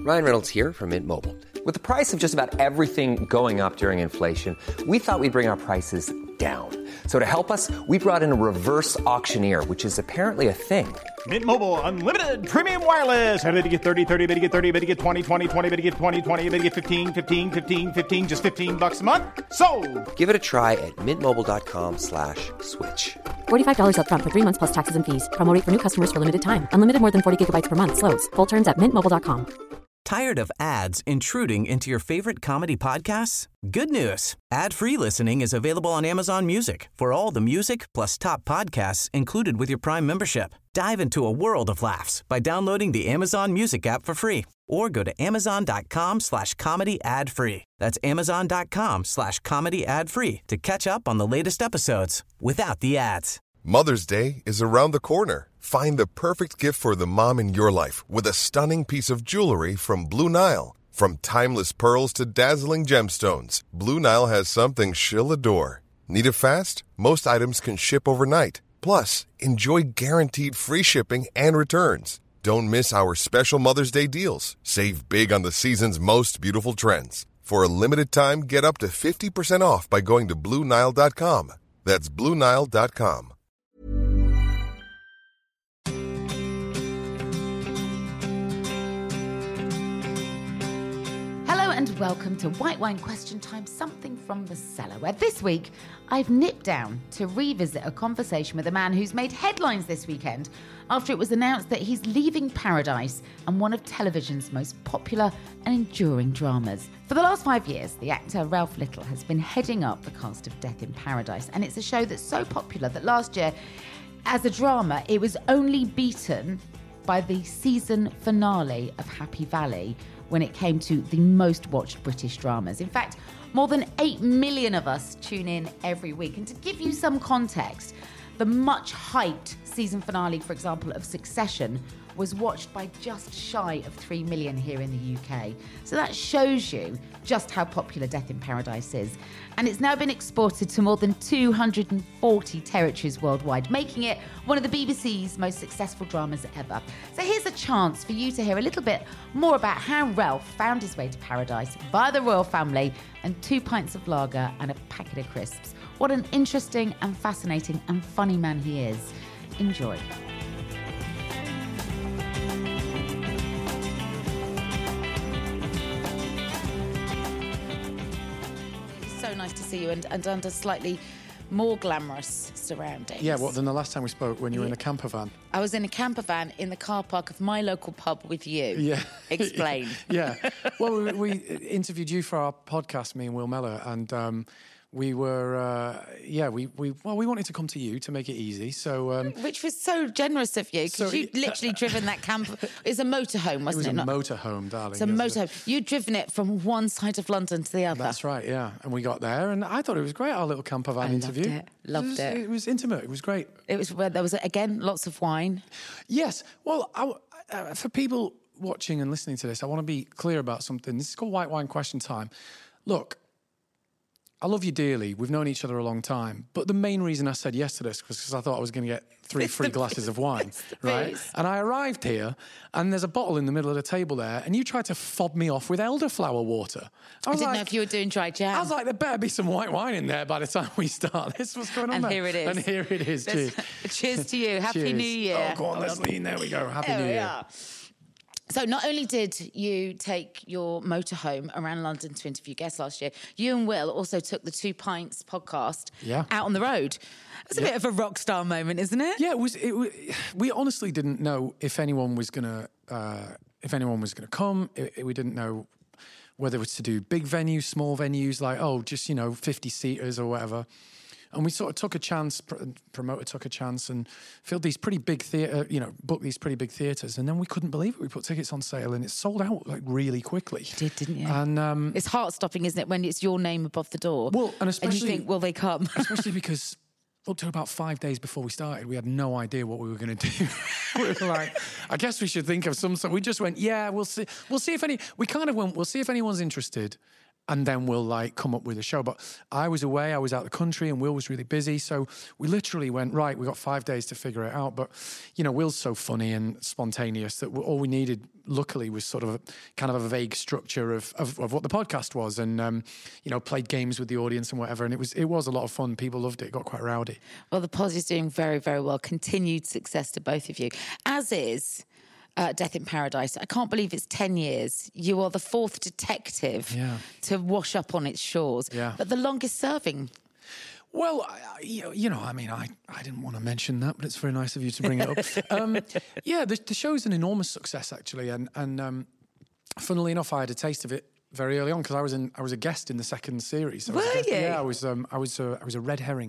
Ryan Reynolds here from Mint Mobile. With the price of just about everything going up during inflation, we thought we'd bring our prices down. So to help us, we brought in a reverse auctioneer, which is apparently a thing. Mint Mobile Unlimited Premium Wireless. How to get 30, 30, bit to get 30, bit to get 20, 20, 20, bit to get 20, 20, bit to get 15, 15, 15, 15, just $15 a month? Sold! Give it a try at mintmobile.com/switch. $45 up front for 3 months plus taxes and fees. Promo rate for new customers for limited time. Unlimited more than 40 gigabytes per month. Slows full terms at mintmobile.com. Tired of ads intruding into your favorite comedy podcasts? Good news. Ad-free listening is available on Amazon Music for all the music plus top podcasts included with your Prime membership. Dive into a world of laughs by downloading the Amazon Music app for free or go to amazon.com/comedy ad-free. That's amazon.com/comedy ad-free to catch up on the latest episodes without the ads. Mother's Day is around the corner. Find the perfect gift for the mom in your life with a stunning piece of jewelry from Blue Nile. From timeless pearls to dazzling gemstones, Blue Nile has something she'll adore. Need it fast? Most items can ship overnight. Plus, enjoy guaranteed free shipping and returns. Don't miss our special Mother's Day deals. Save big on the season's most beautiful trends. For a limited time, get up to 50% off by going to BlueNile.com. That's BlueNile.com. Hello and welcome to White Wine Question Time, something from the cellar, where this week I've nipped down to revisit a conversation with a man who's made headlines this weekend after it was announced that he's leaving Paradise and one of television's most popular and enduring dramas. For the last 5 years, the actor Ralph Little has been heading up the cast of Death in Paradise, and it's a show that's so popular that last year, as a drama, it was only beaten by the season finale of Happy Valley when it came to the most watched British dramas. In fact, more than 8 million of us tune in every week. And to give you some context, the much hyped season finale, for example, of Succession was watched by just shy of 3 million here in the UK. So that shows you just how popular Death in Paradise is. And it's now been exported to more than 240 territories worldwide, making it one of the BBC's most successful dramas ever. So here's a chance for you to hear a little bit more about how Ralph found his way to Paradise via the royal family and 2 pints of lager and a packet of crisps. What an interesting and fascinating and funny man he is. Enjoy. So nice to see you and under slightly more glamorous surroundings. Yeah, what than the last time we spoke when you were in a camper van? I was in a camper van in the car park of my local pub with you. Yeah. Explain. Yeah. Well, we interviewed you for our podcast, me and Will Mellor, and we were, we wanted to come to you to make it easy. So, which was so generous of you, because you'd literally driven that camper. It's a motorhome, wasn't it? It was a motorhome, darling. It's a motorhome. You'd driven it from one side of London to the other. That's right, yeah. And we got there, and I thought it was great, our little camper van interview. Loved it. It was intimate. It was great. It was where there was, again, lots of wine. Yes. Well, for people watching and listening to this, I want to be clear about something. This is called White Wine Question Time. Look, I love you dearly. We've known each other a long time. But the main reason I said yes to this was because I thought I was going to get 3 free glasses of wine, right? And I arrived here, and there's a bottle in the middle of the table there, and you tried to fob me off with elderflower water. I didn't know if you were doing dry jam. I was like, there better be some white wine in there by the time we start. This was going on there. And here it is. And here it is. Cheers. Cheers to you. Happy New Year. Oh, go on, let's lean. There we go. Happy New Year. So not only did you take your motorhome around London to interview guests last year, you and Will also took the 2 Pints podcast out on the road. It's a bit of a rock star moment, isn't it? Yeah, it was. We honestly didn't know if anyone was gonna come. We didn't know whether it was to do big venues, small venues, like 50 seaters or whatever. And we sort of took a chance, promoter took a chance and filled these pretty big booked these pretty big theatres. And then we couldn't believe it. We put tickets on sale and it sold out like really quickly. You did, didn't you? And it's heart-stopping, isn't it, when it's your name above the door? Well, and especially... And you think, will they come? Especially because up to about 5 days before we started, we had no idea what we were going to do. We were like, I guess we should think of some sort. We just went, yeah, we'll see. We'll see if any... We kind of went, we'll see if anyone's interested. and then we'll like come up with a show. But I was away, I was out the country, and Will was really busy. So we literally went, right, we got 5 days to figure it out. But, you know, Will's so funny and spontaneous that all we needed, luckily, was sort of kind of a vague structure of what the podcast was, and, you know, played games with the audience and whatever. And it was a lot of fun. People loved it. It got quite rowdy. Well, the pod is doing very, very well. Continued success to both of you, as is Death in Paradise. I can't believe it's 10 years. You are the fourth detective to wash up on its shores, but the longest serving. Well, you know, I mean, I didn't want to mention that, but it's very nice of you to bring it up. The show's an enormous success, actually, and funnily enough, I had a taste of it very early on because I was a guest in the second series. Were you? Yeah, I was a red herring.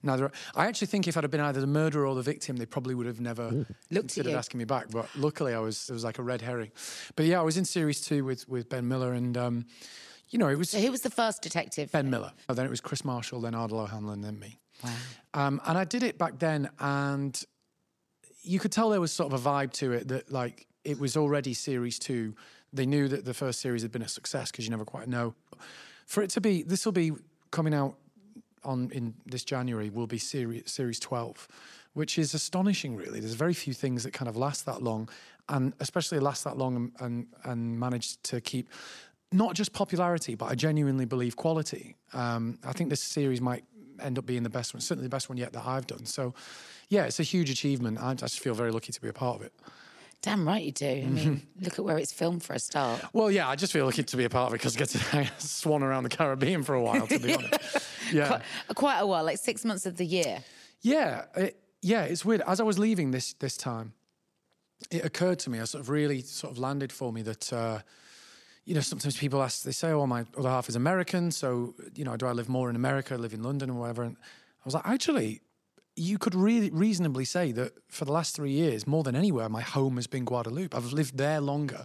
I actually think if I'd have been either the murderer or the victim, they probably would have never considered asking me back. But luckily, it was like a red herring. But yeah, I was in series 2 with Ben Miller, and you know, it was. So who was the first detective? Ben Miller. Then it was Chris Marshall, then Ardal O'Hanlon, then me. Wow. And I did it back then, and you could tell there was sort of a vibe to it that, like, it was already series 2. They knew that the first series had been a success because you never quite know. For it to be, this will be coming out in this January, will be series 12, which is astonishing, really. There's very few things that kind of last that long, and especially last that long and manage to keep not just popularity, but I genuinely believe quality. I think this series might end up being the best one, certainly the best one yet that I've done. So, yeah, it's a huge achievement. I just feel very lucky to be a part of it. Damn right you do. I mean, look at where it's filmed for a start. Well, yeah, I just feel lucky to be a part of it because I get to swan around the Caribbean for a while, to be honest. Yeah, quite a while, like 6 months of the year. Yeah, it's weird. As I was leaving this time, it occurred to me, I sort of landed for me that, you know, sometimes people ask, they say, oh, my other half is American, so, you know, do I live more in America, live in London or whatever? And I was like, actually, you could really reasonably say that for the last 3 years, more than anywhere, my home has been Guadeloupe. I've lived there longer,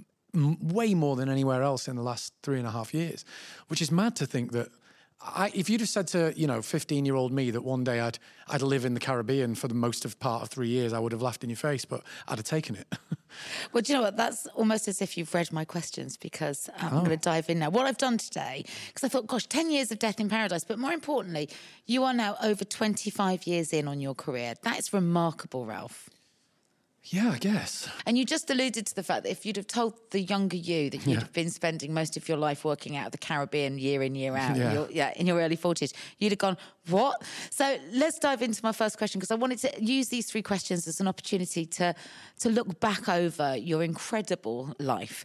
way more than anywhere else in the last 3.5 years, which is mad to think that if you'd have said to, you know, 15-year-old me that one day I'd live in the Caribbean for the most of part of 3 years, I would have laughed in your face, but I'd have taken it. Well, do you know what? That's almost as if you've read my questions, because I'm going to dive in now. What I've done today, because I thought, gosh, 10 years of Death in Paradise, but more importantly, you are now over 25 years in on your career. That is remarkable, Ralph. Yeah, I guess. And you just alluded to the fact that if you'd have told the younger you that you'd have been spending most of your life working out of the Caribbean year in, year out, in your early 40s, you'd have gone, what? So let's dive into my first question, because I wanted to use these 3 questions as an opportunity to look back over your incredible life.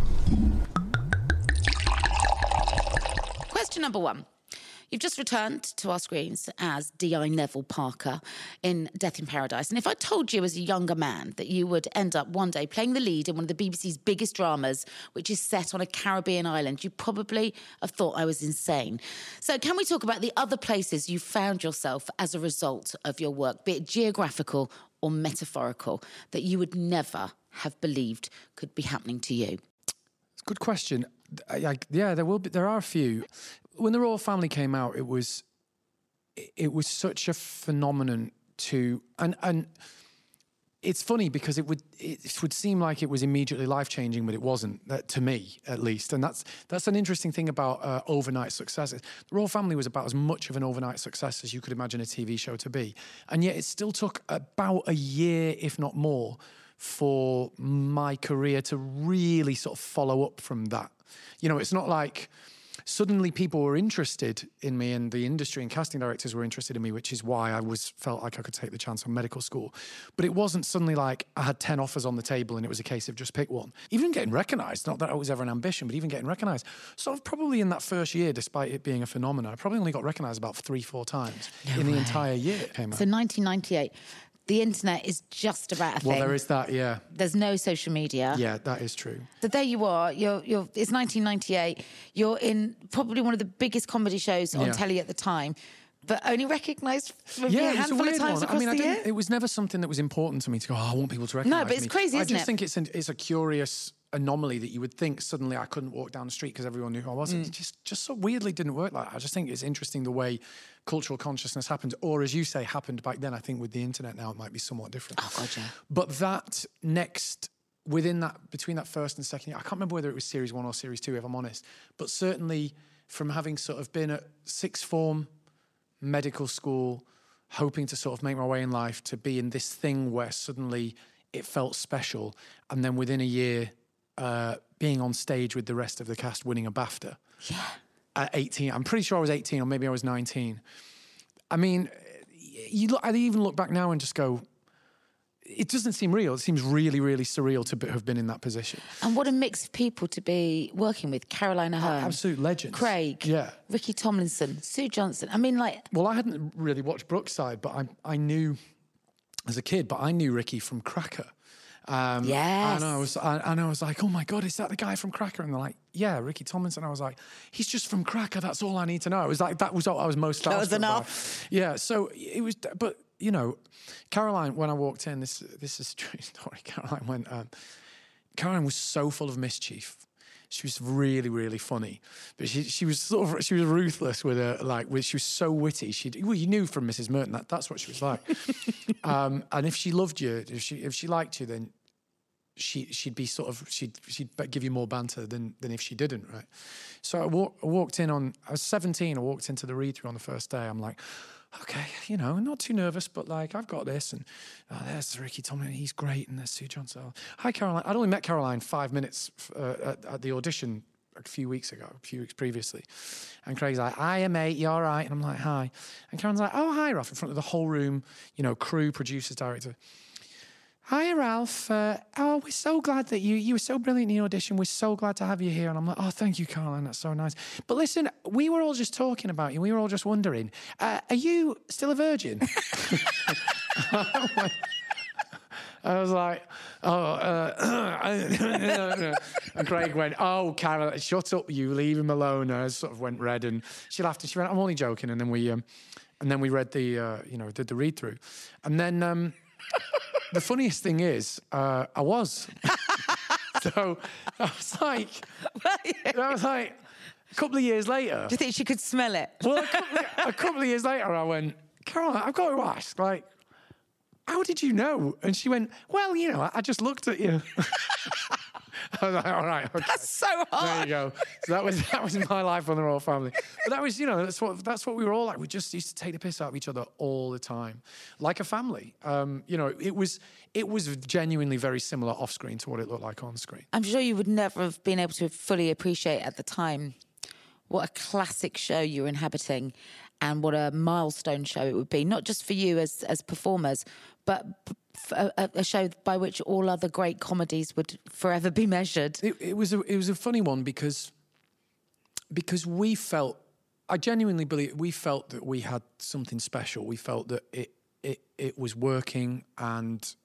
Question number 1. You've just returned to our screens as D.I. Neville Parker in Death in Paradise. And if I told you as a younger man that you would end up one day playing the lead in one of the BBC's biggest dramas, which is set on a Caribbean island, you probably have thought I was insane. So can we talk about the other places you found yourself as a result of your work, be it geographical or metaphorical, that you would never have believed could be happening to you? It's a good question. There are a few. When the Royal Family came out, it was such a phenomenon and it's funny because it would seem like it was immediately life-changing, but it wasn't, to me at least. And that's an interesting thing about overnight successes. The Royal Family was about as much of an overnight success as you could imagine a TV show to be, and yet it still took about a year, if not more, for my career to really sort of follow up from that. You know, it's not like suddenly people were interested in me, and the industry and casting directors were interested in me, which is why I felt like I could take the chance on medical school. But it wasn't suddenly like I had 10 offers on the table and it was a case of just pick one. Even getting recognised, not that it was ever an ambition, but even getting recognised. Sort of probably in that first year, despite it being a phenomenon, I probably only got recognised about 3-4 times the entire year it came out. So 1998. The internet is just about a thing. Well, there is that, yeah. There's no social media. Yeah, that is true. So there you are. It's 1998. You're in probably one of the biggest comedy shows on telly at the time, but only recognised maybe a handful of times across the year. It was never something that was important to me to go, I want people to recognise me. No, but it's crazy, isn't it? I just think it's a curious anomaly that you would think suddenly I couldn't walk down the street because everyone knew who I was. It just so weirdly didn't work like that. I just think it's interesting the way cultural consciousness happened, or as you say, happened back then. I think with the internet now, it might be somewhat different. Oh, God, yeah. But that next between that first and second year, I can't remember whether it was series 1 or series 2, if I'm honest, but certainly from having sort of been at sixth form, medical school, hoping to sort of make my way in life, to be in this thing where suddenly it felt special, and then within a year, being on stage with the rest of the cast, winning a BAFTA. Yeah. At 18, I'm pretty sure I was 18, or maybe I was 19. I mean, I even look back now and just go, it doesn't seem real. It seems really, really surreal to have been in that position. And what a mix of people to be working with. Caroline Aherne. Absolute legends. Craig. Yeah. Ricky Tomlinson. Sue Johnson. I mean, like... Well, I hadn't really watched Brookside, but I knew, as a kid, but I knew Ricky from Cracker. Yes. And I was like, oh my God, is that the guy from Cracker? And they're like, yeah, Ricky Tomlinson. I was like, he's just from Cracker. That's all I need to know. It was like, that was what I was most starstruck That was enough. by. Yeah. So it was, but you know, Caroline, when I walked in, this is a true story. Caroline was so full of mischief. She was really, really funny, but she was ruthless with her. She was so witty. You knew from Mrs. Merton that's what she was like. And if she loved you, if she liked you, then she'd give you more banter than if she didn't, right? So I walked in I was 17. I walked into the read through on the first day. I'm like, okay, you know, not too nervous, but like, I've got this. And there's Ricky Tomlinson, he's great. And there's Sue Johnson. Hi, Caroline. I'd only met Caroline 5 minutes at the audition a few weeks previously. And Craig's like, hiya, mate, you all right? And I'm like, hi. And Karen's like, oh, hi, Ralph, in front of the whole room, you know, crew, producers, director. Hiya, Ralph. We're so glad that you were so brilliant in the audition. We're so glad to have you here. And I'm like, oh, thank you, Caroline. That's so nice. But listen, we were all just talking about you. We were all just wondering, are you still a virgin? I was like, and Craig went, oh, Caroline, shut up, you, leave him alone. And I sort of went red, and she laughed, and she went, I'm only joking. And then we read did the read through. And then, the funniest thing is, I was. So I was like, a couple of years later. Do you think she could smell it? Well, a couple of years later, I went, Caroline, I've got to ask, like, how did you know? And she went, well, you know, I just looked at you. I was like, all right, okay. That's so hard. There you go. So that was my life on the Royal Family. But that was, you know, that's what we were all like. We just used to take the piss out of each other all the time, like a family. You know, it was genuinely very similar off screen to what it looked like on screen. I'm sure you would never have been able to fully appreciate at the time what a classic show you were inhabiting, and what a milestone show it would be, not just for you as performers, but a show by which all other great comedies would forever be measured. It was a funny one because we felt, I genuinely believe, we felt that we had something special. We felt that it was working, and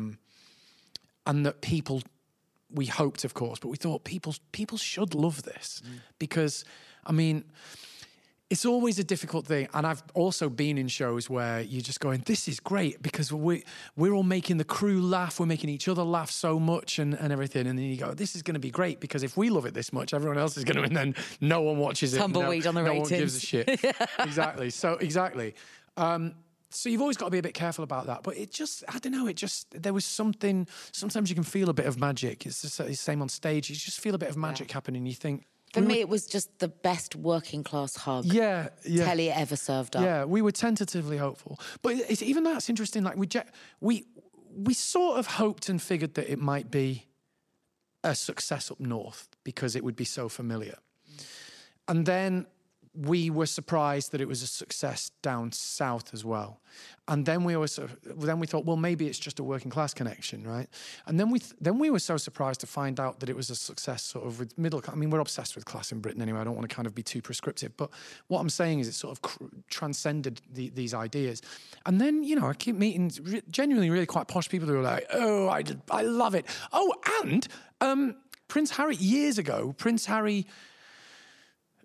that people, we hoped, of course, but we thought people should love this because, I mean, it's always a difficult thing. And I've also been in shows where you're just going, this is great because we're all making the crew laugh. We're making each other laugh so much and everything. And then you go, this is going to be great because if we love it this much, everyone else is going to, and then no one watches it. Tumbleweed on the ratings. No one gives a shit. Exactly. So you've always got to be a bit careful about that. But there was something, sometimes you can feel a bit of magic. It's the same on stage. You just feel a bit of magic happening. You think, for me, it was just the best working class hug telly ever served up. Yeah, we were tentatively hopeful. But even that's interesting. Like we sort of hoped and figured that it might be a success up north because it would be so familiar. And then we were surprised that it was a success down south as well. And then we thought, well, maybe it's just a working class connection, right? And then we were so surprised to find out that it was a success sort of with middle class. I mean, we're obsessed with class in Britain anyway. I don't want to kind of be too prescriptive, but what I'm saying is it sort of transcended these ideas. And then, you know, I keep meeting genuinely really quite posh people who are like, oh, I love it. Oh, and Prince Harry, years ago, Prince Harry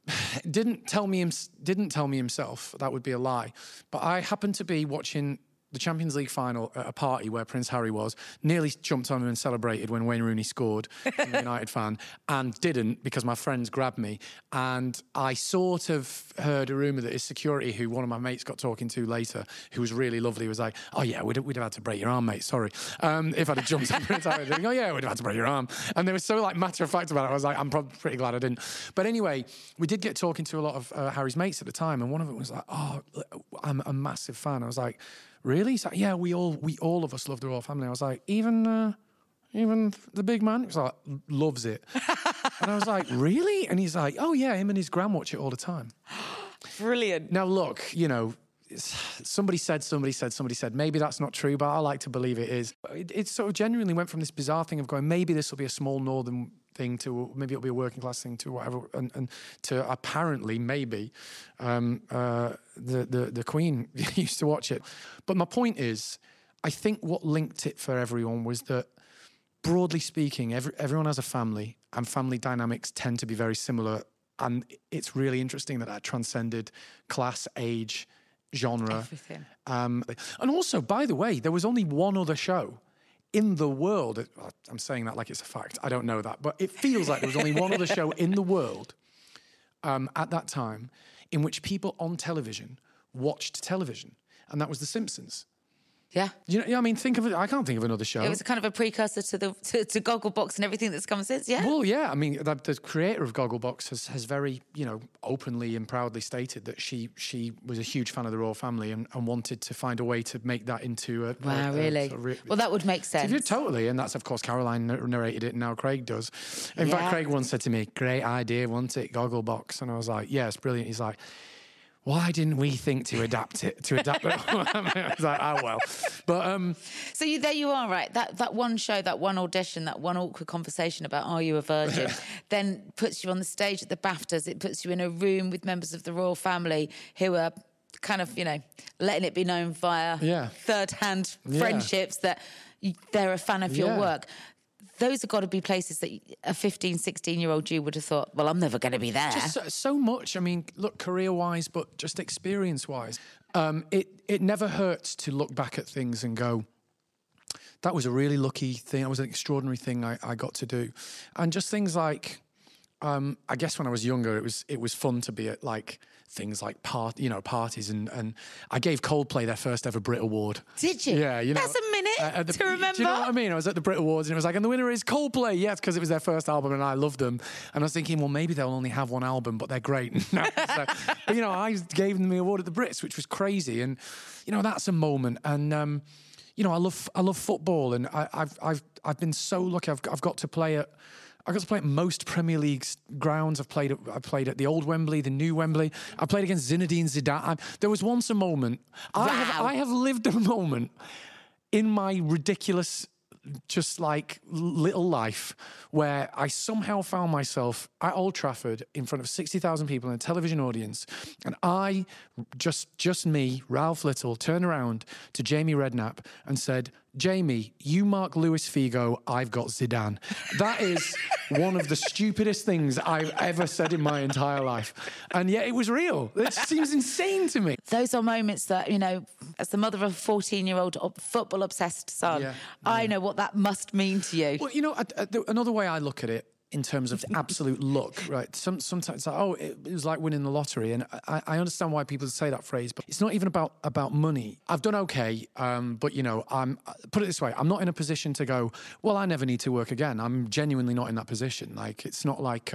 didn't tell me himself. That would be a lie. But I happened to be watching the Champions League final at a party where Prince Harry was, nearly jumped on him and celebrated when Wayne Rooney scored. I'm a United fan, and didn't because my friends grabbed me. And I sort of heard a rumour that his security, who one of my mates got talking to later, who was really lovely, was like, oh yeah, we'd have had to break your arm, mate, sorry. If I'd have jumped on Prince Harry, they'd go, oh yeah, we'd have had to break your arm. And they were so like matter of fact about it. I was like, I'm probably pretty glad I didn't. But anyway, we did get talking to a lot of Harry's mates at the time, and one of them was like, oh, I'm a massive fan. I was like, really? He's like, yeah, we all of us love the royal family. I was like, even the big man? He's like, loves it. And I was like, really? And he's like, oh yeah, him and his gran watch it all the time. Brilliant. Now look, you know, somebody said, maybe that's not true, but I like to believe it is. It sort of genuinely went from this bizarre thing of going, maybe this will be a small northern thing to maybe it'll be a working class thing to whatever, and to apparently maybe the Queen used to watch it. But my point is, I think what linked it for everyone was that, broadly speaking, everyone has a family, and family dynamics tend to be very similar. And it's really interesting that transcended class, age, genre. Everything. And also, by the way, there was only one other show in the world. I'm saying that like it's a fact. I don't know that. But it feels like there was only one other show in the world at that time in which people on television watched television. And that was The Simpsons. Yeah. You know, I mean, think of it. I can't think of another show. It was kind of a precursor to Gogglebox and everything that's come since, yeah? Well, yeah. I mean, the creator of Gogglebox has very, you know, openly and proudly stated that she was a huge fan of the royal family and wanted to find a way to make that into a... Wow, really? Well, that would make sense. Yeah, totally. And that's, of course, Caroline narrated it, and now Craig does. In fact, Craig once said to me, great idea, wasn't it, Gogglebox? And I was like, yeah, it's brilliant. He's like, why didn't we think to adapt it? I was like, oh, well. But so there you are, right? That one show, that one audition, that one awkward conversation about are you a virgin, then puts you on the stage at the BAFTAs. It puts you in a room with members of the royal family who are kind of, you know, letting it be known via third-hand friendships that they're a fan of your work. Those have got to be places that a 15, 16-year-old you would have thought, well, I'm never going to be there. Just so much. I mean, look, career-wise, but just experience-wise. It never hurts to look back at things and go, that was a really lucky thing. That was an extraordinary thing I got to do. And just things like, I guess when I was younger, it was fun to be at like things like parties, and I gave Coldplay their first ever Brit Award. Did you? Yeah, you know. That's a minute to remember. Do you know what I mean? I was at the Brit Awards and it was like, and the winner is Coldplay. Yes, because it was their first album and I loved them. And I was thinking, well, maybe they'll only have one album, but they're great. But, you know, I gave them the award at the Brits, which was crazy. And, you know, that's a moment. And, you know, I love football, and I've been so lucky. I've got to play at most Premier League's grounds. I played at the old Wembley, the new Wembley. I played against Zinedine Zidane. There was once a moment. Wow. I have lived a moment in my ridiculous, just like little life, where I somehow found myself at Old Trafford in front of 60,000 people in a television audience, and I, just me, Ralph Little, turned around to Jamie Redknapp and said, Jamie, you mark Luis Figo, I've got Zidane. That is one of the stupidest things I've ever said in my entire life. And yet it was real. It seems insane to me. Those are moments that, you know, as the mother of a 14-year-old football-obsessed son, I know what that must mean to you. Well, you know, another way I look at it, in terms of absolute luck, right? Sometimes it's like, it was like winning the lottery. And I understand why people say that phrase, but it's not even about money. I've done okay, but, you know, put it this way, I'm not in a position to go, well, I never need to work again. I'm genuinely not in that position. Like, it's not like,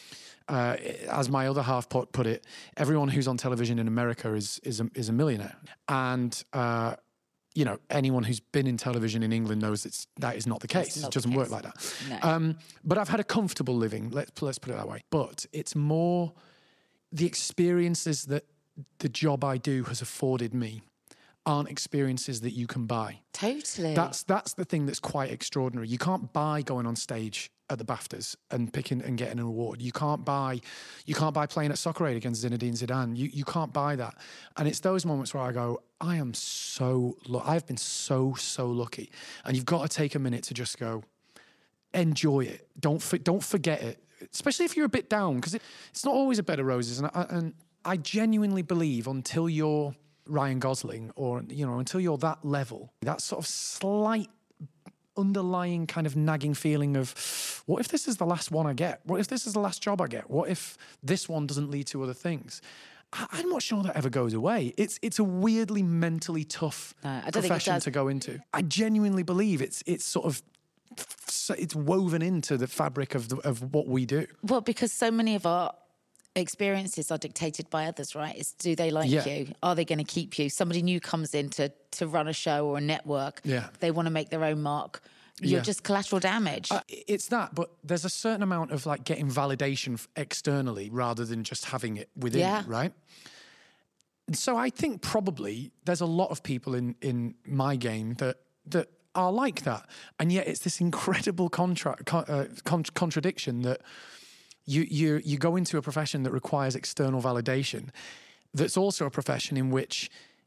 as my other half put it, everyone who's on television in America is a millionaire. And, you know, anyone who's been in television in England knows that is not the case. It doesn't work like that. No. But I've had a comfortable living, let's put it that way. But it's more the experiences that the job I do has afforded me aren't experiences that you can buy. Totally. That's the thing that's quite extraordinary. You can't buy going on stage at the BAFTAs and picking and getting an award. You can't buy playing at Soccer Aid against Zinedine Zidane. You can't buy that. And it's those moments where I go, I've been so lucky. And you've got to take a minute to just go, enjoy it. Don't forget it. Especially if you're a bit down, because it's not always a bed of roses. And I genuinely believe until you're Ryan Gosling or, you know, until you're that level, that sort of slight underlying kind of nagging feeling of, what if this is the last one I get? What if this is the last job I get? What if this one doesn't lead to other things? I'm not sure that ever goes away. It's a weirdly mentally tough profession to go into. I genuinely believe it's sort of, it's woven into the fabric of what we do. Well, because so many of our experiences are dictated by others, right? It's, do they like you? Are they going to keep you? Somebody new comes in to run a show or a network. Yeah. They want to make their own mark. You're just collateral damage. It's that, but there's a certain amount of like getting validation externally rather than just having it within, right? And so I think probably there's a lot of people in my game that are like that. And yet it's this incredible contradiction that you go into a profession that requires external validation. That's also a profession in which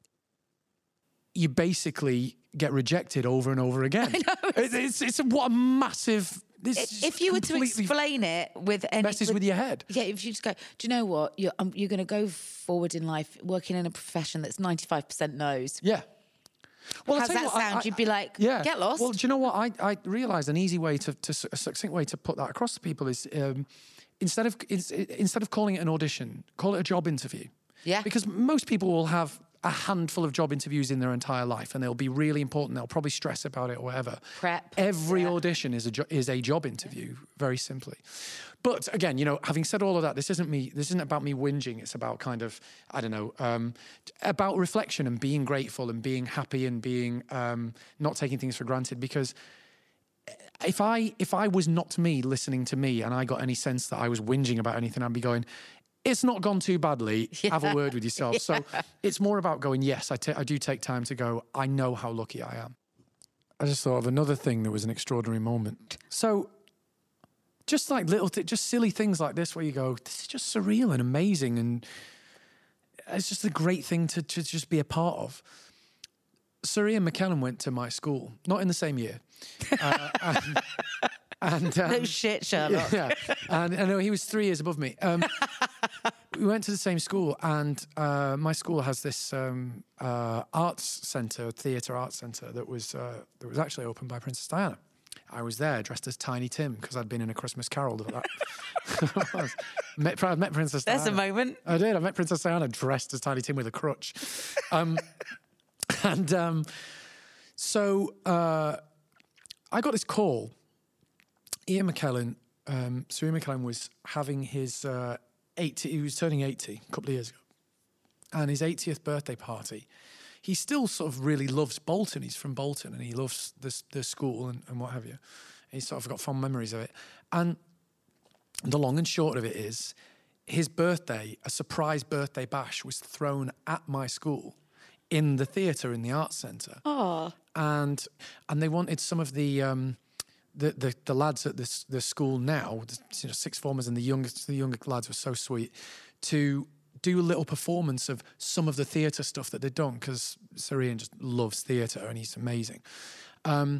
you basically get rejected over and over again. I know. It's what a massive... If you were to explain it with any... Messes with your head. Yeah, if you just go, do you know what? You're going to go forward in life working in a profession that's 95% no's. Yeah. Well, how's that sound? You'd be like, get lost. Well, do you know what? I realised an easy way a succinct way to put that across to people is instead of calling it an audition, call it a job interview. Yeah. Because most people will have a handful of job interviews in their entire life, and they'll be really important. They'll probably stress about it or whatever. Prep. Every audition is a job interview, very simply. But again, you know, having said all of that, this isn't about me whinging. It's about kind of, I don't know, about reflection and being grateful and being happy and being not taking things for granted. Because if I was not me listening to me and I got any sense that I was whinging about anything, I'd be going, it's not gone too badly. Have a word with yourself. Yeah. So it's more about going, yes, I do take time to go, I know how lucky I am. I just thought of another thing that was an extraordinary moment. So just like just silly things like this where you go, this is just surreal and amazing. And it's just a great thing to just be a part of. Sir Ian McKellen went to my school, not in the same year. No shit, Sherlock. Yeah. And I know he was 3 years above me. We went to the same school, and my school has this arts centre, theatre arts centre that was actually opened by Princess Diana. I was there dressed as Tiny Tim because I'd been in A Christmas Carol. I met Princess Diana. There's a moment. I did. I met Princess Diana dressed as Tiny Tim with a crutch. So I got this call. Ian McKellen, Sir Ian McKellen was having his 80, he was turning 80 a couple of years ago. And his 80th birthday party, he still sort of really loves Bolton. He's from Bolton and he loves the school and what have you. And he's sort of got fond memories of it. And the long and short of it is, his birthday, a surprise birthday bash was thrown at my school in the theatre in the Arts Centre. Oh. And they wanted some of the lads at the school now, you know, sixth formers and the younger lads were so sweet, to do a little performance of some of the theatre stuff that they'd done, because Sir Ian just loves theatre and he's amazing. And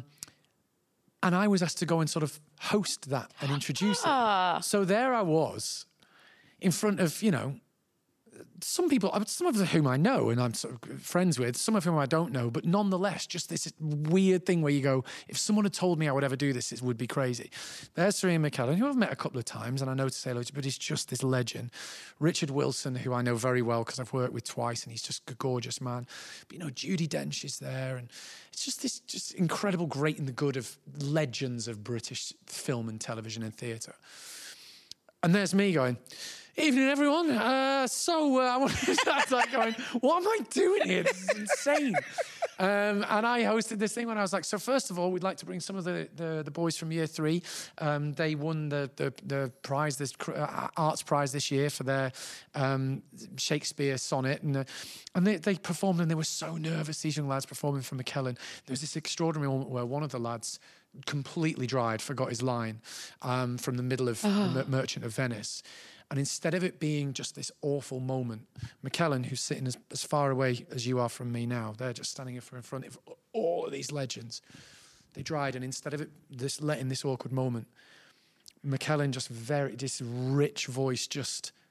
I was asked to go and sort of host that and introduce it. So there I was in front of, you know, some people, some of whom I know and I'm sort of friends with, some of whom I don't know, but nonetheless, just this weird thing where you go, if someone had told me I would ever do this, it would be crazy. There's Sir Ian McKellen, who I've met a couple of times, and I know to say hello to, but he's just this legend. Richard Wilson, who I know very well because I've worked with twice, and he's just a gorgeous man. But, you know, Judi Dench is there, and it's just this just incredible great and the good of legends of British film and television and theatre. And there's me going, evening, everyone. I want to start like going, what am I doing here? This is insane. And I hosted this thing when I was like, so first of all, we'd like to bring some of the boys from year 3. They won the prize, this arts prize this year for their Shakespeare sonnet. And they performed, and they were so nervous, these young lads performing for McKellen. There was this extraordinary moment where one of the lads completely dried, forgot his line from the middle of Merchant of Venice. And instead of it being just this awful moment, McKellen, who's sitting as far away as you are from me now, they're just standing in front of all of these legends. They dried, and instead of it letting this awkward moment, McKellen this rich voice just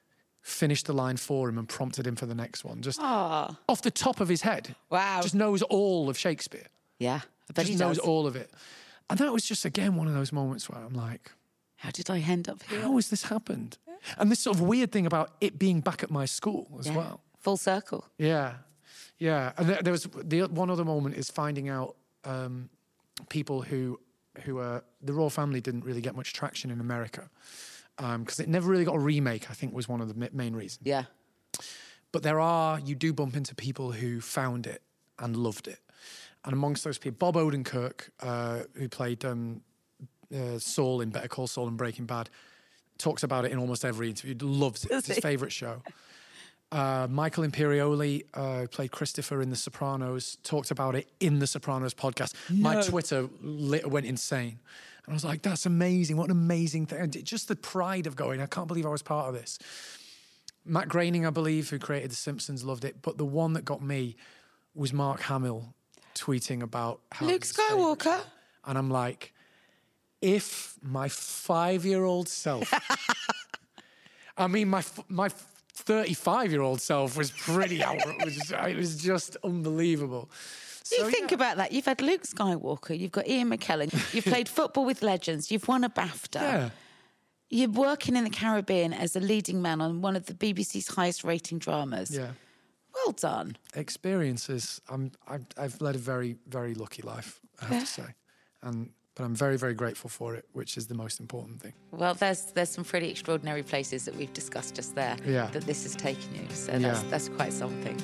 finished the line for him and prompted him for the next one. Just off the top of his head. Wow. Just knows all of Shakespeare. Yeah, I bet Just he knows does. all of it. And that was just, again, one of those moments where I'm like, How did I end up here? how has this happened? And this sort of weird thing about it being back at my school as well. Full circle. Yeah. And there was one other moment is finding out people who the royal family didn't really get much traction in America because it never really got a remake, I think was one of the main reasons. Yeah. But you do bump into people who found it and loved it. And amongst those people, Bob Odenkirk, who played Saul in Better Call Saul and Breaking Bad, talks about it in almost every interview. Loves it. It's his favourite show. Michael Imperioli, who played Christopher in The Sopranos, talked about it in The Sopranos podcast. My Twitter went insane. And I was like, that's amazing. What an amazing thing. And just the pride of going, I can't believe I was part of this. Matt Groening, I believe, who created The Simpsons, loved it. But the one that got me was Mark Hamill tweeting about how Luke Skywalker. And I'm like, if my 5-year-old self, I mean, my 35-year-old self was pretty outrageous. It was just unbelievable. You think about that. You've had Luke Skywalker, you've got Ian McKellen, you've played Football with Legends, you've won a BAFTA. Yeah. You're working in the Caribbean as a leading man on one of the BBC's highest rating dramas. Yeah. Well done. Experiences. I've led a very, very lucky life, I have to say. But I'm very, very grateful for it, which is the most important thing. Well, there's some pretty extraordinary places that we've discussed just there that this has taken you. So that's quite something.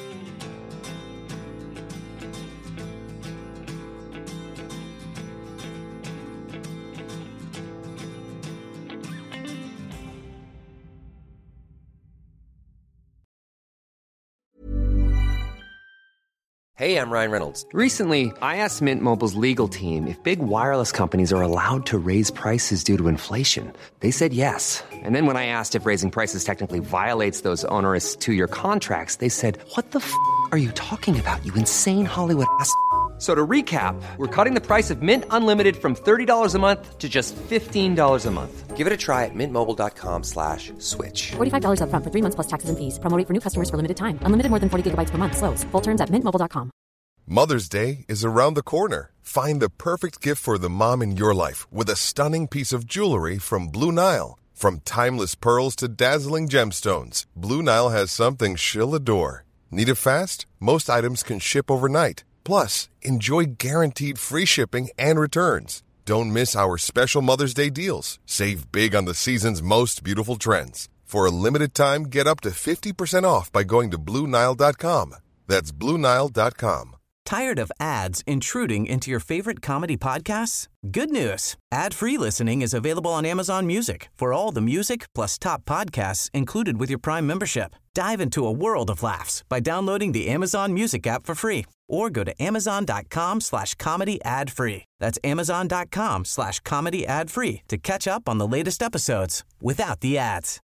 Hey, I'm Ryan Reynolds. Recently, I asked Mint Mobile's legal team if big wireless companies are allowed to raise prices due to inflation. They said yes. And then when I asked if raising prices technically violates those onerous 2-year contracts, they said, "What the f*** are you talking about, you insane Hollywood ass?" So to recap, we're cutting the price of Mint Unlimited from $30 a month to just $15 a month. Give it a try at mintmobile.com/switch. $45 up front for 3 months plus taxes and fees. Promo rate for new customers for limited time. Unlimited more than 40 gigabytes per month. Slows full terms at mintmobile.com. Mother's Day is around the corner. Find the perfect gift for the mom in your life with a stunning piece of jewelry from Blue Nile. From timeless pearls to dazzling gemstones, Blue Nile has something she'll adore. Need it fast? Most items can ship overnight. Plus, enjoy guaranteed free shipping and returns. Don't miss our special Mother's Day deals. Save big on the season's most beautiful trends. For a limited time, get up to 50% off by going to BlueNile.com. That's BlueNile.com. Tired of ads intruding into your favorite comedy podcasts? Good news. Ad-free listening is available on Amazon Music for all the music plus top podcasts included with your Prime membership. Dive into a world of laughs by downloading the Amazon Music app for free or go to amazon.com/comedy ad-free. That's amazon.com/comedy ad-free to catch up on the latest episodes without the ads.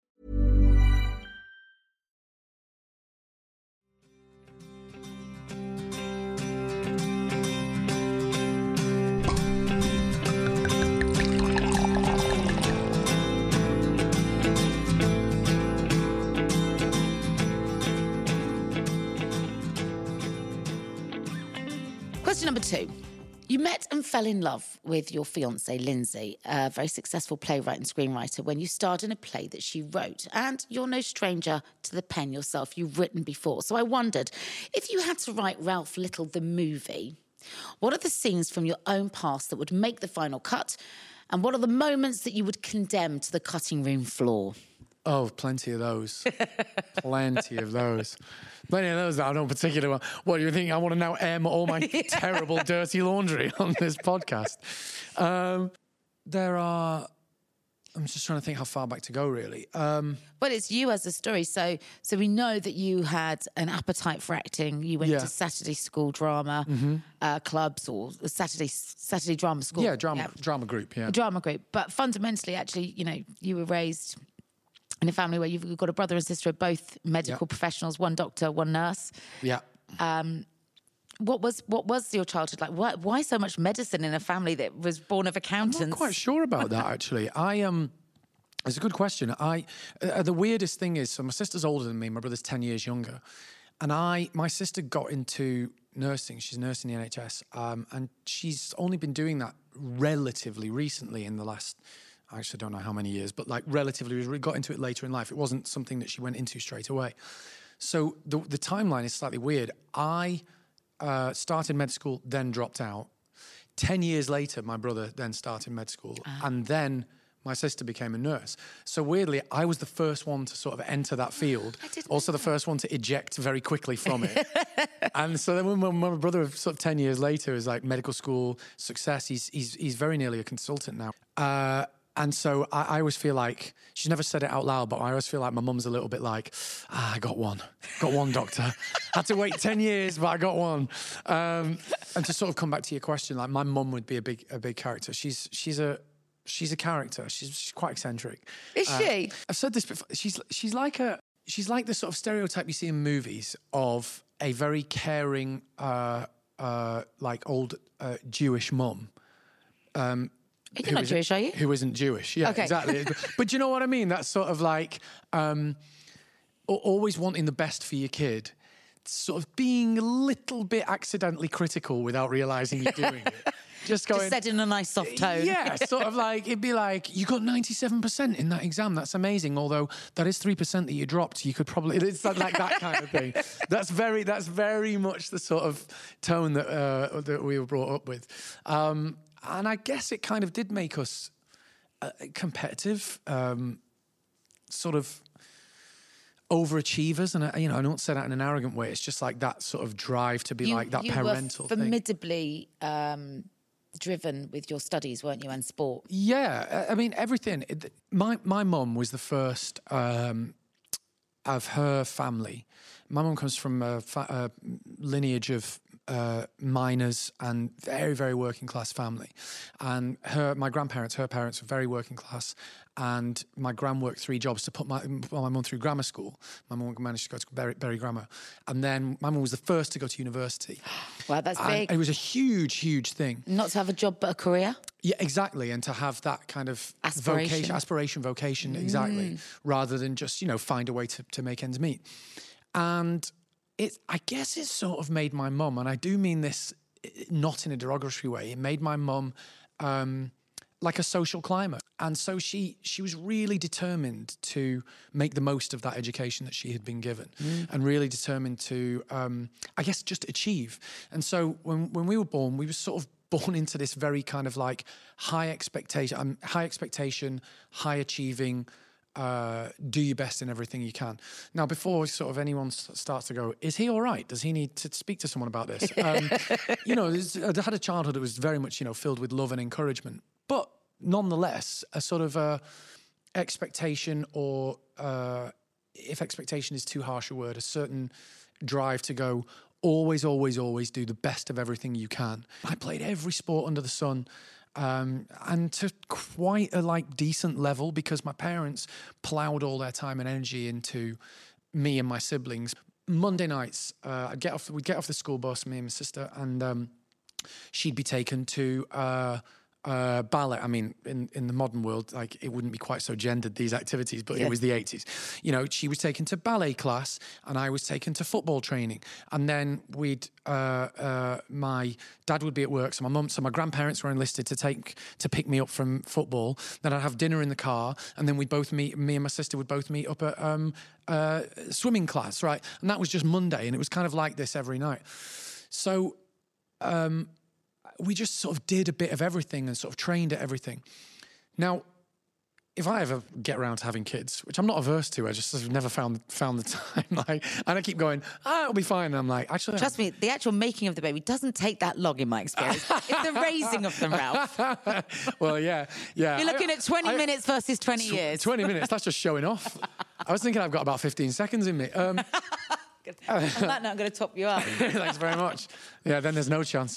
Question number 2. You met and fell in love with your fiancée, Lindsay, a very successful playwright and screenwriter, when you starred in a play that she wrote. And you're no stranger to the pen yourself. You've written before. So I wondered, if you had to write Ralph Little the movie, what are the scenes from your own past that would make the final cut? And what are the moments that you would condemn to the cutting room floor? Oh, plenty of those. Plenty of those. Plenty of those that I don't particularly want. What do you think? I want to now air all my terrible, dirty laundry on this podcast. There are... I'm just trying to think how far back to go, really. Well, it's you as a story. So we know that you had an appetite for acting. You went to Saturday school drama clubs or Saturday drama school. Yeah, drama group, yeah. A drama group. But fundamentally, actually, you know, you were raised in a family where you've got a brother and sister, both medical professionals, one doctor, one nurse. Yeah. What was your childhood like? Why so much medicine in a family that was born of accountants? I'm not quite sure about that, actually. It's a good question. The weirdest thing is, so my sister's older than me. My brother's 10 years younger. And my sister got into nursing. She's nursing the NHS. And she's only been doing that relatively recently in the last, I actually don't know how many years, but like relatively got into it later in life. It wasn't something that she went into straight away. So the timeline is slightly weird. I started med school, then dropped out. 10 years later, my brother then started med school. And then my sister became a nurse. So weirdly, I was the first one to sort of enter that field. Also the first one to eject very quickly from it. And so then when my brother, sort of 10 years later, is like medical school success. He's very nearly a consultant now. And so I always feel like, she's never said it out loud, but I always feel like my mum's a little bit like, I got one doctor. Had to wait 10 years, but I got one. And to sort of come back to your question, like my mum would be a big character. She's a character. She's quite eccentric. Is she? I've said this before. She's like the sort of stereotype you see in movies of a very caring, like old Jewish mum. You're not Jewish, are you? Who isn't Jewish? Yeah, okay. Exactly. But do you know what I mean? That's sort of like always wanting the best for your kid. Sort of being a little bit accidentally critical without realising you're doing it. Just said in a nice soft tone. Yeah, sort of like, it'd be like, you got 97% in that exam. That's amazing. Although that is 3% that you dropped. You could probably, it's like that kind of thing. That's very much the sort of tone that we were brought up with. And I guess it kind of did make us competitive, sort of overachievers. And, I don't say that in an arrogant way. It's just like that sort of drive to be like that parental thing. You were formidably driven with your studies, weren't you, and sport? Yeah, I mean, everything. My mum was the first of her family. My mum comes from a lineage of miners and very, very working class family. And my grandparents, her parents were very working class. And my gran worked 3 jobs to put my mum through grammar school. My mum managed to go to Bury Grammar. And then my mum was the first to go to university. Wow, that's big. It was a huge, huge thing. Not to have a job, but a career? Yeah, exactly. And to have that kind of vocation, exactly. Rather than just, find a way to make ends meet. And I guess it sort of made my mum, and I do mean this not in a derogatory way, it made my mum like a social climber. And so she was really determined to make the most of that education that she had been given and really determined to, I guess, just achieve. And so when we were born, we were sort of born into this very kind of like high expectation, high achieving, do your best in everything you can. Now, before sort of anyone starts to go, is he all right? Does he need to speak to someone about this? I had a childhood that was very much, filled with love and encouragement. But nonetheless, a sort of expectation, or if expectation is too harsh a word, a certain drive to go, always, always, always do the best of everything you can. I played every sport under the sun. And to quite a decent level, because my parents ploughed all their time and energy into me and my siblings. Monday nights, we'd get off the school bus, me and my sister, and she'd be taken to ballet. I mean, in the modern world, it wouldn't be quite so gendered, these activities, but it was the 80s. She was taken to ballet class and I was taken to football training. And then my dad would be at work, so my grandparents were enlisted to pick me up from football. Then I'd have dinner in the car, and then me and my sister would both meet up at swimming class, right? And that was just Monday, and it was kind of like this every night. So, we just sort of did a bit of everything and sort of trained at everything. Now, if I ever get around to having kids, which I'm not averse to, I just have never found the time. And I keep going, it'll be fine. And I'm like, actually, trust me, the actual making of the baby doesn't take that long in my experience. It's the raising of them, Ralph. Well, yeah. You're looking at 20 minutes versus 20 years. 20 minutes, that's just showing off. I was thinking I've got about 15 seconds in me. On that note, I'm going to top you up. Thanks very much. Yeah, then there's no chance.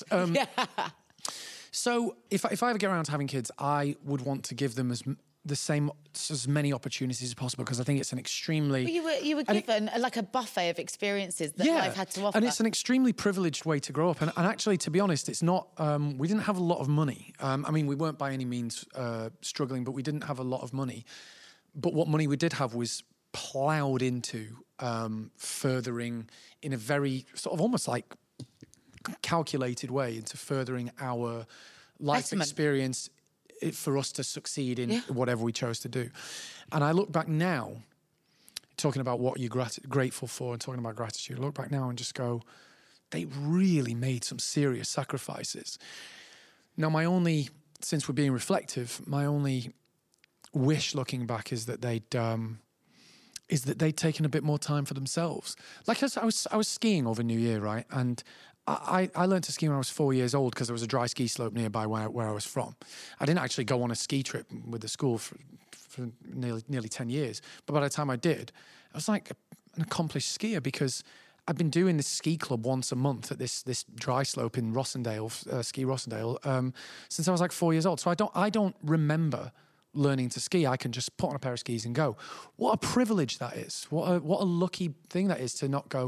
So if I ever get around to having kids, I would want to give them as many opportunities as possible, because I think it's an extremely... Well, you were given like a buffet of experiences that life had to offer. And it's an extremely privileged way to grow up. And actually, to be honest, it's not... we didn't have a lot of money. I mean, we weren't by any means struggling, but we didn't have a lot of money. But what money we did have was ploughed into furthering in a very sort of almost like calculated way into furthering our life experience for us to succeed in whatever we chose to do. And I look back now, talking about what you're grateful for and talking about gratitude, I look back now and just go, they really made some serious sacrifices. Now, since we're being reflective, my only wish looking back is that they'd taken a bit more time for themselves. Like I was skiing over New Year, right? And I learned to ski when I was 4 years old because there was a dry ski slope nearby where I was from. I didn't actually go on a ski trip with the school for nearly 10 years. But by the time I did, I was like an accomplished skier because I've been doing this ski club once a month at this dry slope in Rossendale, Ski Rossendale, since I was like 4 years old. So I don't remember learning to ski. I can just put on a pair of skis and go. What a privilege that is. What a lucky thing that is to not go,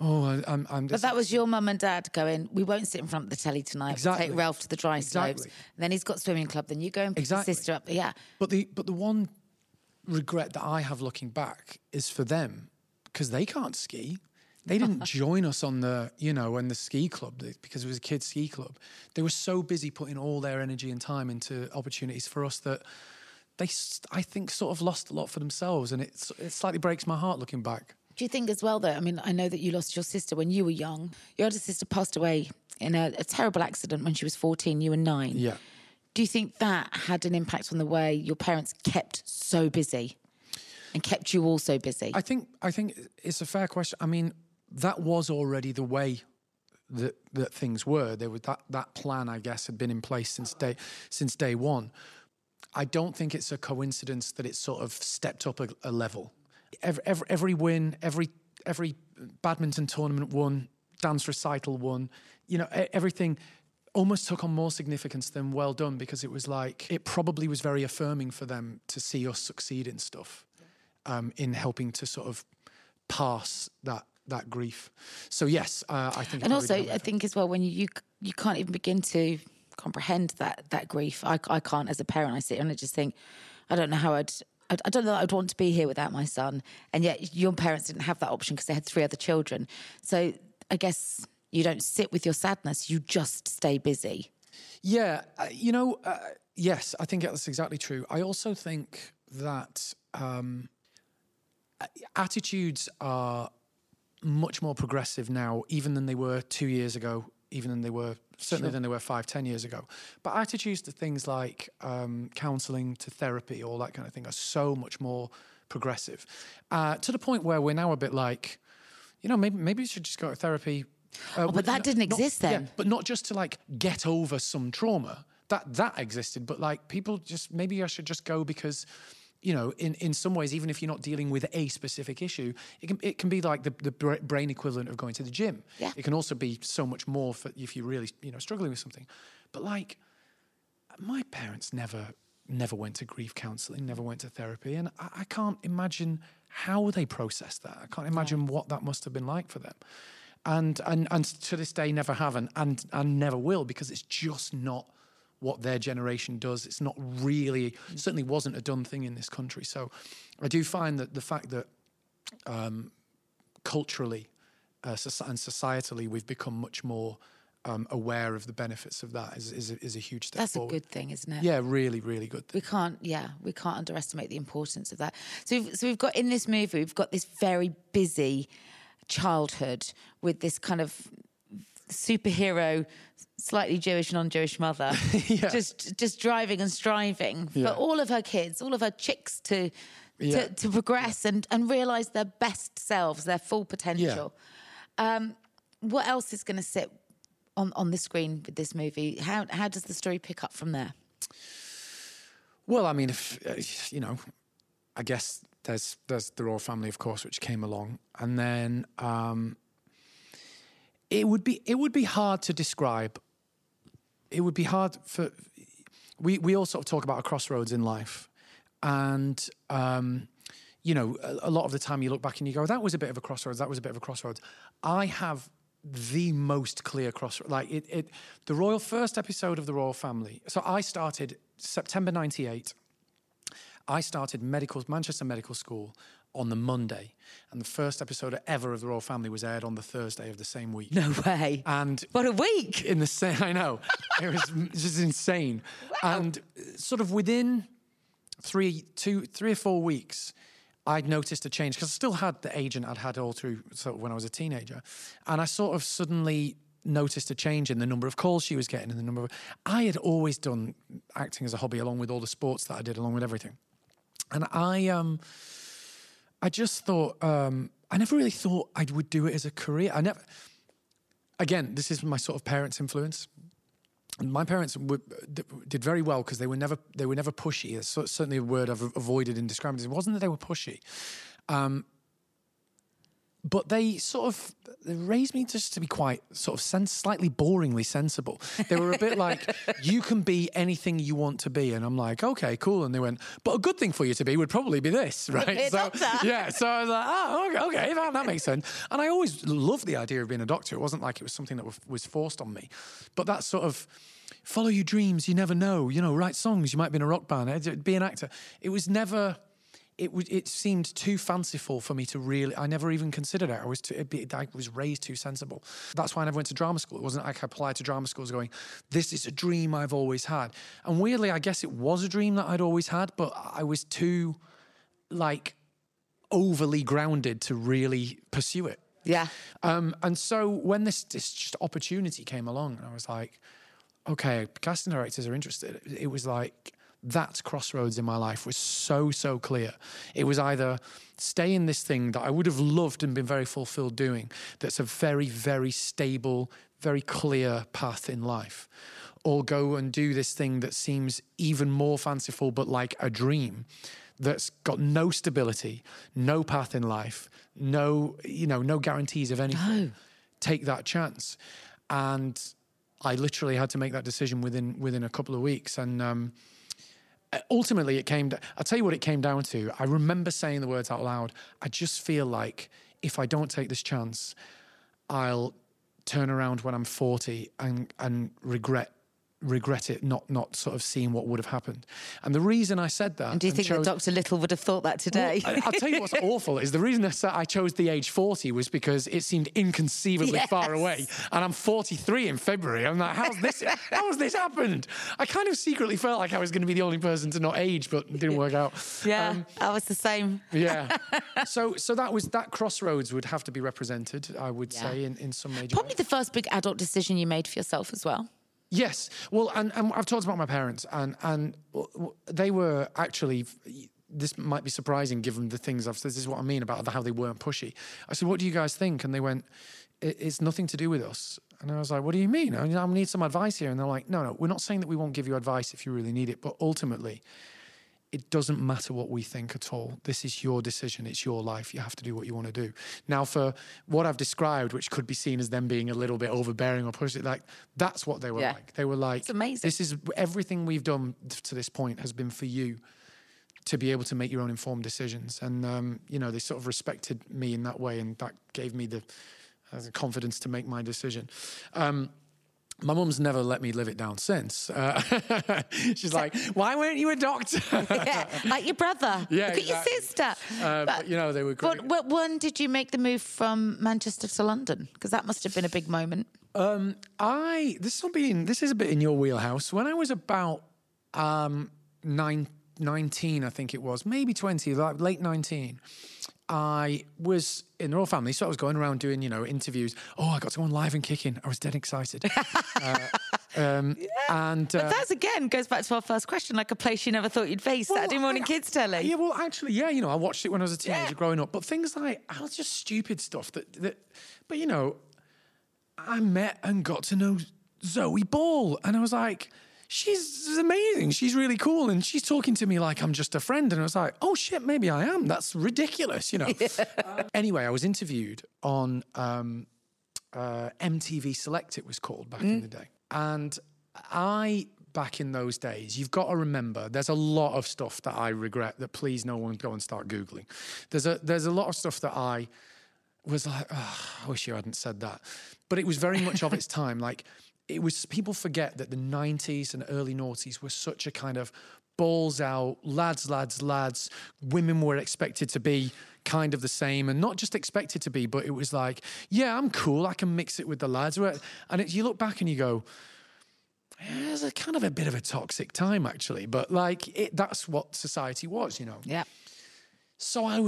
I'm But that was your mum and dad going, we won't sit in front of the telly tonight. Exactly. We'll take Ralph to the dry slopes. And then he's got swimming club. Then you go and pick your sister up. Yeah. But the one regret that I have looking back is for them because they can't ski. They didn't join us on the ski club because it was a kids' ski club. They were so busy putting all their energy and time into opportunities for us that they, I think, sort of lost a lot for themselves. And it slightly breaks my heart looking back. Do you think as well, though, I mean, I know that you lost your sister when you were young. Your older sister passed away in a terrible accident when she was 14, you were 9. Yeah. Do you think that had an impact on the way your parents kept so busy and kept you all so busy? I think it's a fair question. I mean, that was already the way that things were. There was that plan, I guess, had been in place since day one. I don't think it's a coincidence that it's sort of stepped up a level. Every win, every badminton tournament won, dance recital won, everything almost took on more significance than well done because it was like, it probably was very affirming for them to see us succeed in stuff, in helping to sort of pass that grief. So yes, I think. And also, I think as well, when you can't even begin to comprehend that grief. I can't as a parent. I sit and I just think, I don't know how I don't know that I'd want to be here without my son. And yet your parents didn't have that option because they had 3 other children. So I guess you don't sit with your sadness, you just stay busy. Yeah, yes, I think that's exactly true. I also think that attitudes are much more progressive now, even than they were 2 years ago, even than they were, certainly than they were 5-10 years ago. But attitudes to things like counselling, to therapy, all that kind of thing are so much more progressive. To the point where we're now a bit like, maybe you should just go to therapy. But that didn't exist then. Yeah, but not just to like get over some trauma. That existed, but like people just, maybe I should just go because, in some ways, even if you're not dealing with a specific issue, it can be like the brain equivalent of going to the gym. Yeah. It can also be so much more for if you're really, struggling with something. But like, my parents never went to grief counselling, never went to therapy, and I can't imagine how they processed that. I can't imagine what that must have been like for them. And to this day, never have and never will, because it's just not what their generation does. It's not really, certainly wasn't a done thing in this country. So I do find that the fact that culturally and societally we've become much more aware of the benefits of that is a huge step forward. That's a good thing, isn't it? Yeah, really, really good thing. We can't underestimate the importance of that. So we've got in this movie, we've got this very busy childhood with this kind of superhero, slightly Jewish, non-Jewish mother, just driving and striving for all of her kids, all of her chicks to progress and realise their best selves, their full potential. What else is going to sit on the screen with this movie? How does the story pick up from there? Well, I mean, if I guess there's the royal family, of course, which came along, and then it would be hard to describe. It would be hard for we all sort of talk about a crossroads in life, and a lot of the time you look back and you go, that was a bit of a crossroads. That was a bit of a crossroads. I have the most clear crossroads. Like the first episode of the royal family. So I started September 98. I started Manchester Medical School on the Monday, and the first episode ever of The Royal Family was aired on the Thursday of the same week. No way. And what a week! I know. It was just insane. Wow. And sort of within 3 or 4 weeks, I'd noticed a change, because I still had the agent I'd had all through sort of when I was a teenager. And I sort of suddenly noticed a change in the number of calls she was getting and the number of... I had always done acting as a hobby along with all the sports that I did, along with everything. And I just thought, I never really thought I would do it as a career. Again, this is my sort of parents' influence. And my parents did very well because they were never pushy. It's certainly a word I've avoided in describing this. It wasn't that they were pushy. But they raised me just to be quite sort of slightly boringly sensible. They were a bit like, you can be anything you want to be. And I'm like, okay, cool. And they went, but a good thing for you to be would probably be this, right? So I was like, oh, okay, that makes sense. And I always loved the idea of being a doctor. It wasn't like it was something that was forced on me. But that sort of, follow your dreams, you never know. Write songs, you might be in a rock band, be an actor. It was never... It seemed too fanciful for me to really... I never even considered it. I was raised too sensible. That's why I never went to drama school. It wasn't like I applied to drama schools going, this is a dream I've always had. And weirdly, I guess it was a dream that I'd always had, but I was too, overly grounded to really pursue it. Yeah. And so when this just opportunity came along, and I was like, okay, casting directors are interested. It was like... That crossroads in my life was so clear. It was either stay in this thing that I would have loved and been very fulfilled doing, that's a very, very stable, very clear path in life, or go and do this thing that seems even more fanciful but like a dream, that's got no stability, no path in life, no guarantees of anything. No. Take that chance. And I literally had to make that decision within a couple of weeks. And ultimately, I'll tell you what it came down to. I remember saying the words out loud. I just feel like if I don't take this chance, I'll turn around when I'm 40 and regret it, not sort of seeing what would have happened. And the reason I said that... And do you think that Dr. Little would have thought that today? Well, I'll tell you what's awful is the reason I chose the age 40 was because it seemed inconceivably far away. And I'm 43 in February. I'm like, how has this happened? I kind of secretly felt like I was going to be the only person to not age, but it didn't work out. Yeah, I was the same. Yeah. So that crossroads would have to be represented, I would say, in some major Probably way. the first big adult decision you made for yourself as well. Yes. Well, and I've talked about my parents, and they were actually, this might be surprising given the things I've said. This is what I mean about how they weren't pushy. I said, what do you guys think? And they went, it's nothing to do with us. And I was like, what do you mean? I need some advice here. And they're like, no, we're not saying that we won't give you advice if you really need it. But ultimately, it doesn't matter what we think at all. This is your decision. It's your life. You have to do what you want to do. Now, for what I've described, which could be seen as them being a little bit overbearing or pushy, that's what they were like. They were like, it's amazing. This is everything we've done to this point has been for you to be able to make your own informed decisions. And, they sort of respected me in that way, and that gave me the confidence to make my decision. My mum's never let me live it down since. She's like, why weren't you a doctor? Like your brother. Yeah, Look at your sister. But they were great. But when did you make the move from Manchester to London? Because that must have been a big moment. This is a bit in your wheelhouse. When I was about 19, I think it was, maybe 20, late 19, I was in the Royal Family, so I was going around doing, interviews. Oh, I got to go on Live and Kicking. I was dead excited. But that again goes back to our first question, like a place you never thought you'd face. Saturday morning kids telly. Yeah, well, actually, I watched it when I was a teenager growing up. But things like, just stupid stuff but I met and got to know Zoe Ball, and I was like, she's amazing. She's really cool. And she's talking to me like I'm just a friend. And I was like, oh, shit, maybe I am. That's ridiculous, Anyway, I was interviewed on MTV Select, it was called back in the day. And back in those days, you've got to remember, there's a lot of stuff that I regret that please no one go and start Googling. There's a lot of stuff that I was like, oh, I wish you hadn't said that. But it was very much of its time. Like, it was, people forget that the 90s and early noughties were such a kind of balls out, lads. Women were expected to be kind of the same, and not just expected to be, but it was like, yeah, I'm cool, I can mix it with the lads. And you look back and you go, it's a kind of a bit of a toxic time, actually. But like, that's what society was, you know? Yeah. So I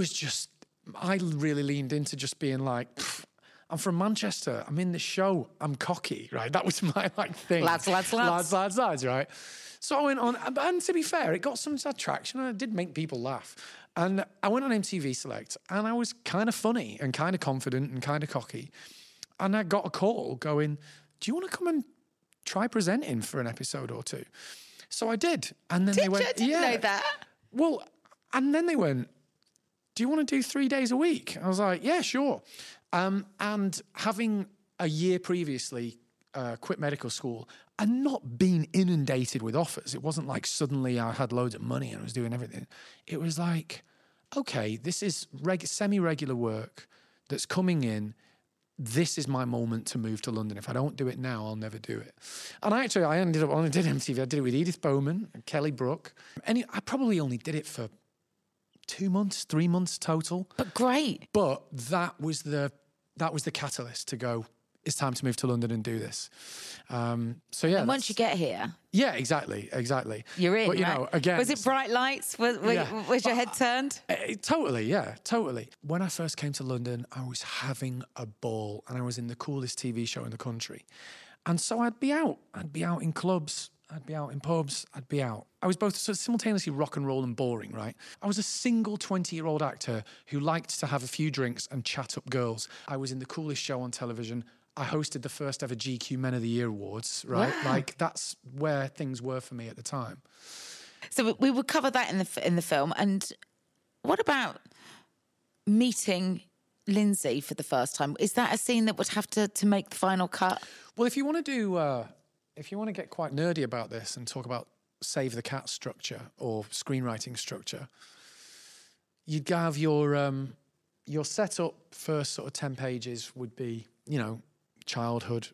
really leaned into just being like, I'm from Manchester, I'm in the show, I'm cocky, right? That was my like thing. Lads, right? So I went on, and to be fair, it got some traction, and it did make people laugh. And I went on MTV Select, and I was kind of funny and kind of confident and kind of cocky. And I got a call going, do you want to come and try presenting for an episode or two? So I did. And then they went, I didn't know that. Well, and then they went, do you want to do 3 days a week? I was like, yeah, sure. And having a year previously quit medical school and not been inundated with offers, it wasn't like suddenly I had loads of money and I was doing everything. It was like, okay, this is semi-regular work that's coming in. This is my moment to move to London. If I don't do it now, I'll never do it. And I ended up, when I did MTV, I did it with Edith Bowman and Kelly Brook. And I probably only did it for 2 months, 3 months total. But great. But that was the catalyst to go, it's time to move to London and do this. So yeah. And once you get here. Yeah, exactly. You're in, but, you right? know, again. Was it bright lights? Was your head turned? Totally, yeah, totally. When I first came to London, I was having a ball and I was in the coolest TV show in the country. And so I'd be out in clubs, I'd be out in pubs, I'd be out. I was both sort of simultaneously rock and roll and boring, right? I was a single 20-year-old actor who liked to have a few drinks and chat up girls. I was in the coolest show on television. I hosted the first ever GQ Men of the Year Awards, right? Wow. Like, that's where things were for me at the time. So we would cover that in the film. And what about meeting Lindsay for the first time? Is that a scene that would have to make the final cut? Well, if you want to get quite nerdy about this and talk about Save the Cat structure or screenwriting structure, you'd have your setup first sort of 10 pages would be, you know, childhood,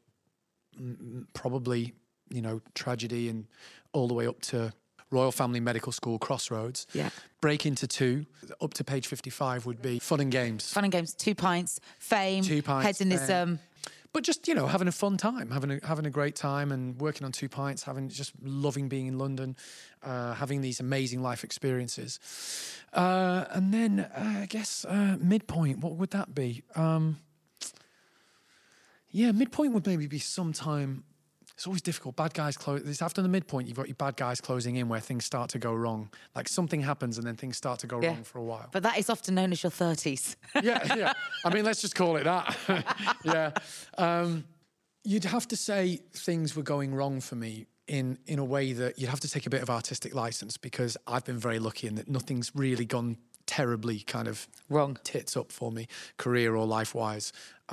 probably, you know, tragedy, and all the way up to Royal Family Medical School, Crossroads. Yeah. Break into 2. Up to page 55 would be fun and games. Fun and games, 2 pints, fame, hedonism. But just, you know, having a fun time, having a great time and working on 2 pints, just loving being in London, having these amazing life experiences. And then I guess midpoint, what would that be? Midpoint would maybe be sometime. It's always difficult. Bad guys close. It's after the midpoint, you've got your bad guys closing in where things start to go wrong. Like something happens and then things start to go wrong for a while. But that is often known as your 30s. Yeah. I mean, let's just call it that. Yeah. You'd have to say things were going wrong for me in a way that you'd have to take a bit of artistic license, because I've been very lucky in that nothing's really gone terribly kind of wrong, tits up for me, career or life-wise,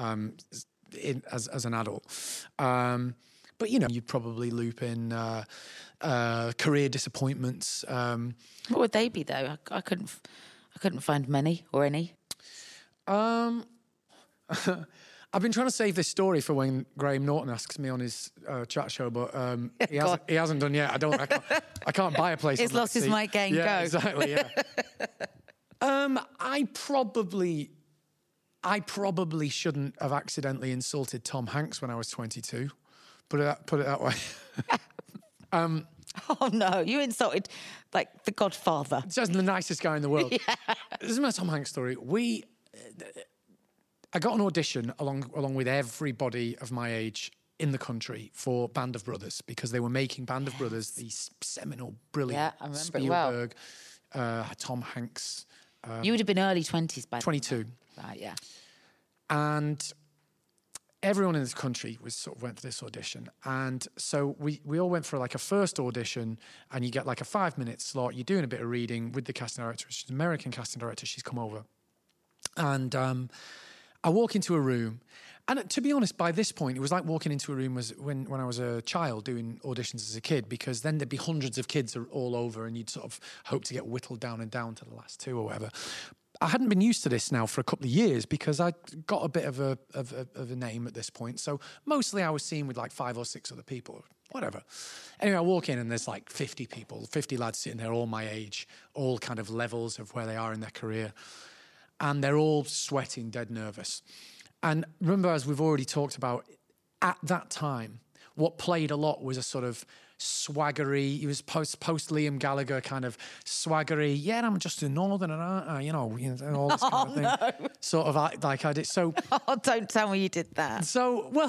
as an adult. But, you know, you'd probably loop in career disappointments. What would they be, though? I couldn't find many or any. I've been trying to save this story for when Graham Norton asks me on his chat show, but he hasn't done yet. I can't buy a place. He's lost his mic game. Yeah, go. Exactly. Yeah. I probably shouldn't have accidentally insulted Tom Hanks when I was 22. Put it that way. Oh no, you insulted like the Godfather. Just the nicest guy in the world. Yeah. This is my Tom Hanks story. I got an audition along with everybody of my age in the country for Band of Brothers, because they were making Band of Brothers, the seminal, brilliant Spielberg, Tom Hanks. You would have been early 20s by then. 22. Right, yeah. And everyone in this country went for this audition. And so we all went for like a first audition, and you get like a 5-minute slot. You're doing a bit of reading with the casting director. She's an American casting director. She's come over. And I walk into a room. And to be honest, by this point, it was like walking into a room when I was a child doing auditions as a kid, because then there'd be hundreds of kids all over and you'd sort of hope to get whittled down to the last 2 or whatever. I hadn't been used to this now for a couple of years because I got a bit of a name at this point. So mostly I was seen with like 5 or 6 other people, whatever. Anyway, I walk in and there's like 50 people, 50 lads sitting there, all my age, all kind of levels of where they are in their career. And they're all sweating, dead nervous. And remember, as we've already talked about, at that time, what played a lot was a sort of swaggery, he was post Liam Gallagher kind of swaggery, yeah, I'm just a northerner, aren't I? You know, all this kind of thing. No. Sort of like I did. So, Oh, don't tell me you did that. So, well,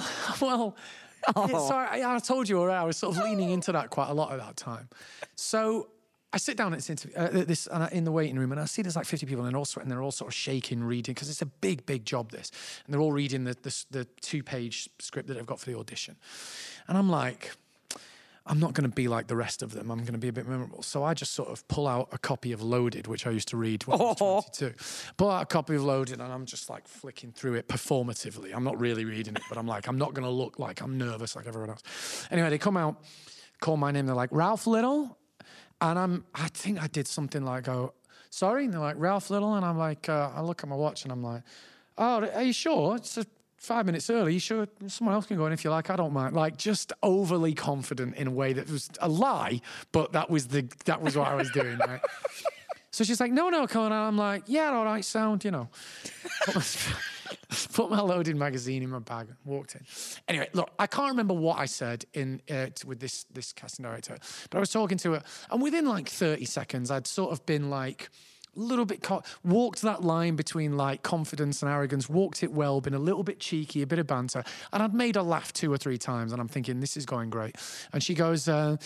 Oh. sorry, I told you already, I was sort of leaning into that quite a lot at that time. So I sit down at this in the waiting room and I see there's like 50 people and they're all sweating, they're all sort of shaking, reading, because it's a big, big job, this. And they're all reading the 2-page script that I've got for the audition. And I'm like, I'm not going to be like the rest of them. I'm going to be a bit memorable. So I just sort of pull out a copy of Loaded, which I used to read when I was 22. Pull out a copy of Loaded and I'm just like flicking through it performatively. I'm not really reading it, but I'm like, I'm not going to look like I'm nervous like everyone else. Anyway, they come out, call my name. They're like, Ralph Little? And I think I did something like, oh, sorry? And they're like, Ralph Little? And I'm like, I look at my watch and I'm like, oh, are you sure? It's 5 minutes early. You sure? Someone else can go in if you like. I don't mind. Like, just overly confident in a way that was a lie, but that was what I was doing, right? So she's like, no, come on. And I'm like, yeah, all right, sound, you know. Put my Loaded magazine in my bag, walked in. Anyway, look, I can't remember what I said with this casting director, but I was talking to her, and within like 30 seconds, I'd sort of been like a little bit, walked that line between like confidence and arrogance, walked it well, been a little bit cheeky, a bit of banter, and I'd made her laugh 2 or 3 times, and I'm thinking, this is going great. And she goes, oh,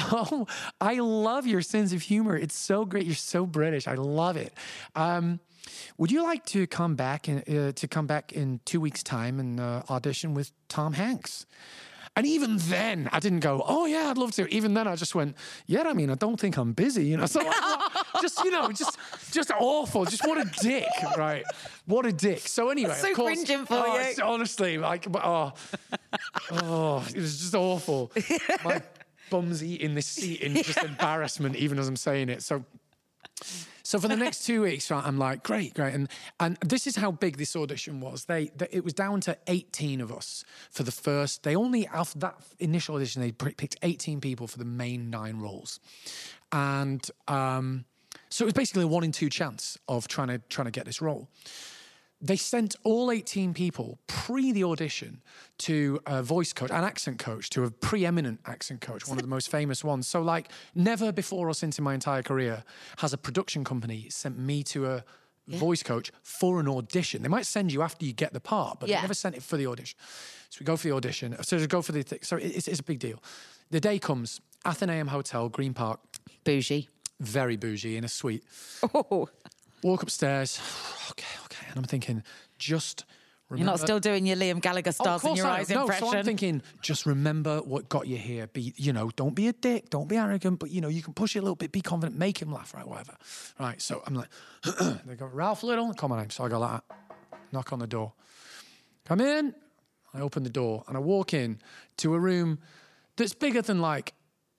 I love your sense of humor. It's so great. You're so British. I love it. Would you like to come back in 2 weeks' time and audition with Tom Hanks? And even then, I didn't go, oh, yeah, I'd love to. Even then, I just went, yeah, I mean, I don't think I'm busy, you know. So, just awful. Just what a dick, right? What a dick. So anyway, so of course. cringing for you. Honestly, like, it was just awful. My bum's eating this seat in just embarrassment, even as I'm saying it. So for the next 2 weeks, right, I'm like, great. And this is how big this audition was. It was down to 18 of us for the first. They only, after that initial audition, they picked 18 people for the main 9 roles. And so it was basically a 1 in 2 chance of trying to get this role. They sent all 18 people pre the audition to a voice coach, an accent coach, to a preeminent accent coach, one of the most famous ones. So like never before or since in my entire career has a production company sent me to a voice coach for an audition. They might send you after you get the part, but they never sent it for the audition. So we go for the audition. So it's a big deal. The day comes, Athenaeum Hotel, Green Park. Bougie. Very bougie, in a suite. Oh. Walk upstairs. Okay. And I'm thinking, just remember. You're not still doing your Liam Gallagher stars in your eyes impression. So I'm thinking, just remember what got you here. Don't be a dick, don't be arrogant, but you can push it a little bit, be confident, make him laugh, right, whatever. Right, so I'm like, they go, Ralph Little, call my name. So I go like that, knock on the door. Come in. I open the door and I walk in to a room that's bigger than like,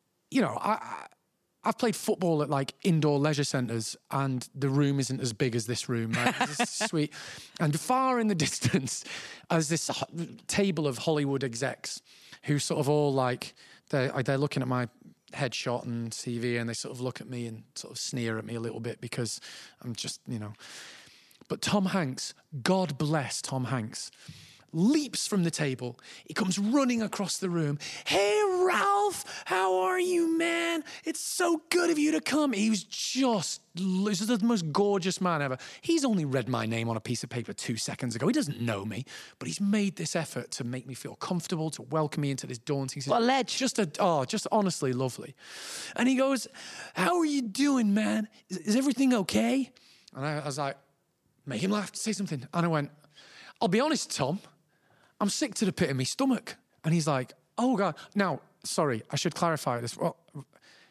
I've played football at like indoor leisure centres and the room isn't as big as this room. Right? It's sweet. And far in the distance, there's this table of Hollywood execs who sort of all like, they're looking at my headshot and CV and they sort of look at me and sort of sneer at me a little bit because I'm just, But Tom Hanks, God bless Tom Hanks, leaps from the table. He comes running across the room. Hey, Ralph, how are you, man? It's so good of you to come. He was just the most gorgeous man ever. He's only read my name on a piece of paper 2 seconds ago. He doesn't know me, but he's made this effort to make me feel comfortable, to welcome me into this daunting situation. What a ledge. Just honestly lovely. And he goes, how are you doing, man? Is everything okay? And I was like, make him laugh, say something. And I went, I'll be honest, Tom, I'm sick to the pit of my stomach. And he's like, oh, God. Now, sorry, I should clarify this. Well,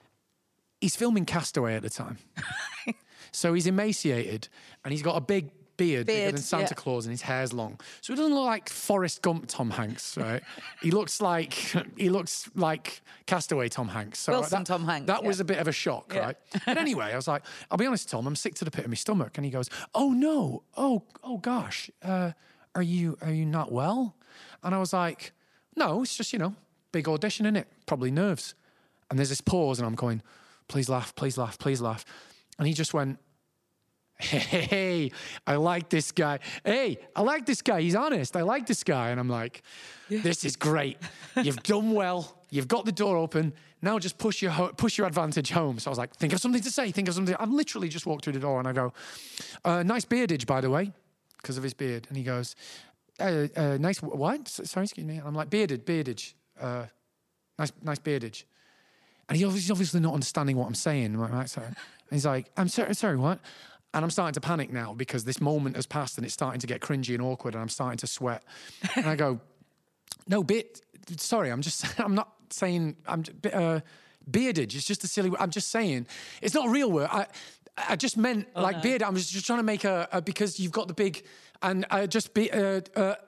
he's filming Castaway at the time. So he's emaciated and he's got a big beard bigger Beard, than Santa yeah. Claus, and his hair's long. So he doesn't look like Forrest Gump Tom Hanks, right? he looks like Castaway Tom Hanks. So Wilson Tom Hanks, That yeah. was a bit of a shock, right? But anyway, I was like, I'll be honest, Tom, I'm sick to the pit of my stomach. And he goes, oh no, oh gosh, are you not well? And I was like, no, it's just, big audition, innit? Probably nerves. And there's this pause, and I'm going, please laugh, please laugh, please laugh. And he just went, hey, I like this guy. Hey, I like this guy. He's honest. I like this guy. And I'm like, this is great. You've done well. You've got the door open. Now just push your advantage home. So I was like, think of something to say. Think of something. I've literally just walked through the door and I go, nice beardage, by the way, because of his beard. And he goes, nice what? Sorry, excuse me. And I'm like, beardage. Nice beardage. And he's obviously not understanding what I'm saying. Right? So, and he's like, I'm sorry, what? And I'm starting to panic now because this moment has passed and it's starting to get cringy and awkward and I'm starting to sweat. And I go, no, sorry, I'm not saying, beardage. It's just a silly word. I'm just saying, it's not a real word. I just meant beard. I'm just trying to make because you've got the big, and I'm just trying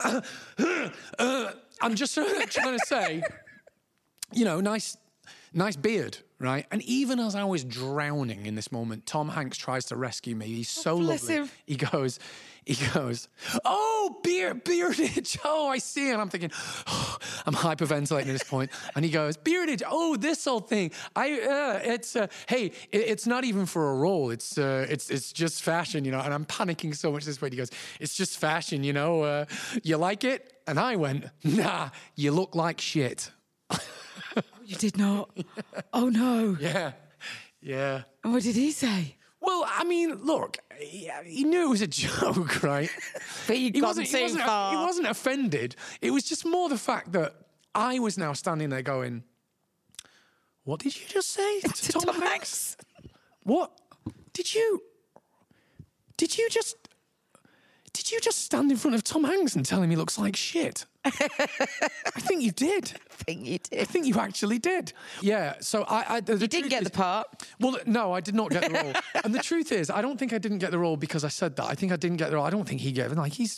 to say, nice beard, right? And even as I was drowning in this moment, Tom Hanks tries to rescue me. He's so lovely. him. He goes, oh, beardage. Oh, I see. And I'm thinking, I'm hyperventilating at this point. And he goes, beardage. Oh, this whole thing. Hey, it's not even for a role. It's just fashion, And I'm panicking so much this way. He goes, it's just fashion, You like it? And I went, nah, you look like shit. You did not. Oh no. Yeah. And what did he say? Well, I mean, look, he knew it was a joke, right? But you'd gone too far. He wasn't offended. It was just more the fact that I was now standing there going, what did you just say to Tom Hanks? What? Did you just stand in front of Tom Hanks and tell him he looks like shit? I think you did. I think you actually did. Yeah, so you didn't get the part. Well, no, I did not get the role. And the truth is, I don't think I didn't get the role because I said that. I think I didn't get the role. I don't think he gave it. Like he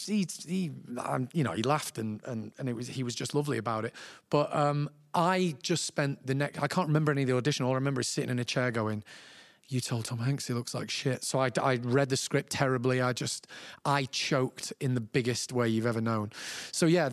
laughed and he was just lovely about it. But I just spent I can't remember any of the audition. All I remember is sitting in a chair going, you told Tom Hanks he looks like shit. So I read the script terribly. I choked in the biggest way you've ever known. So yeah,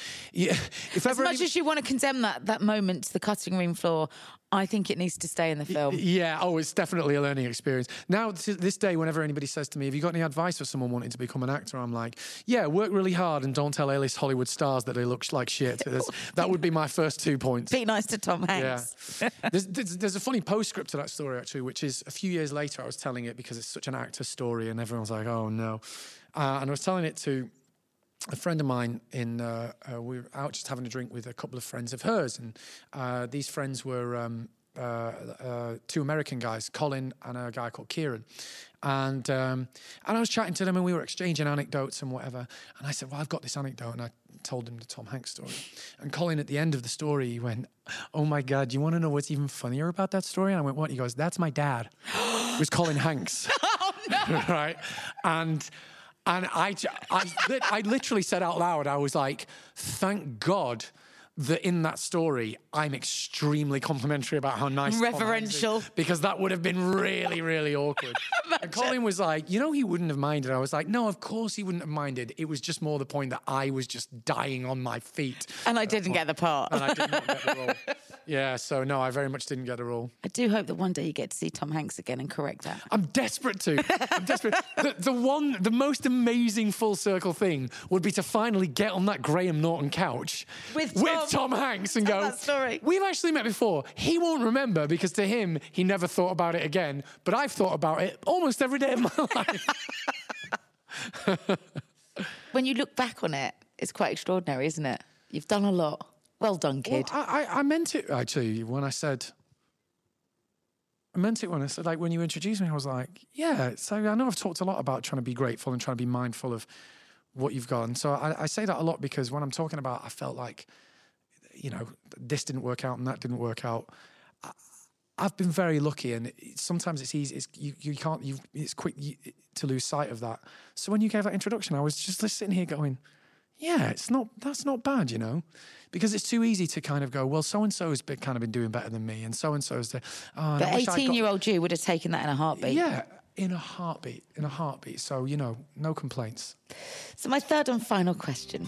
if as much as you want to condemn that moment to the cutting room floor, I think it needs to stay in the film. Yeah, it's definitely a learning experience. Now, to this day, whenever anybody says to me, have you got any advice for someone wanting to become an actor? I'm like, yeah, work really hard and don't tell A-list Hollywood stars that they look like shit. That would be my first 2 points. Be nice to Tom Hanks. Yeah. There's a funny postscript to that story, actually, which is a few years later I was telling it because it's such an actor story and everyone's like, oh, no. And I was telling it to a friend of mine we were out just having a drink with a couple of friends of hers, and these friends were two American guys, Colin and a guy called Kieran, and I was chatting to them and we were exchanging anecdotes and whatever, and I said, well, I've got this anecdote, and I told him the Tom Hanks story, and Colin at the end of the story he went, oh my God, you want to know what's even funnier about that story? And I went, what? He goes, that's my dad. It was Colin Hanks. Oh no. Right? And I literally said out loud, I was like, thank God that in that story, I'm extremely complimentary about how nice reverential, because that would have been really, really awkward. And Colin was like, he wouldn't have minded. I was like, no, of course he wouldn't have minded. It was just more the point that I was just dying on my feet. And I didn't get the part. And I did not get the role. Yeah, so no, I very much didn't get the role. I do hope that one day you get to see Tom Hanks again and correct that. I'm desperate to. The most amazing full circle thing would be to finally get on that Graham Norton couch with Tom Hanks and go, that story. We've actually met before. He won't remember because to him, he never thought about it again. But I've thought about it almost every day of my life. When you look back on it, it's quite extraordinary, isn't it? You've done a lot. Well done, kid. Well, I meant it, actually, when I said, like, when you introduced me, I was like, yeah. So I know I've talked a lot about trying to be grateful and trying to be mindful of what you've got. And so I say that a lot because when I'm talking about, I felt like, this didn't work out and that didn't work out. I've been very lucky, and sometimes it's easy. It's quick to lose sight of that. So when you gave that introduction, I was just sitting here going, yeah, that's not bad, you know, because it's too easy to kind of go, well, so and so's been doing better than me, and so and so's the. Oh, but 18-year-old you would have taken that in a heartbeat. Yeah, in a heartbeat. So no complaints. So my third and final question.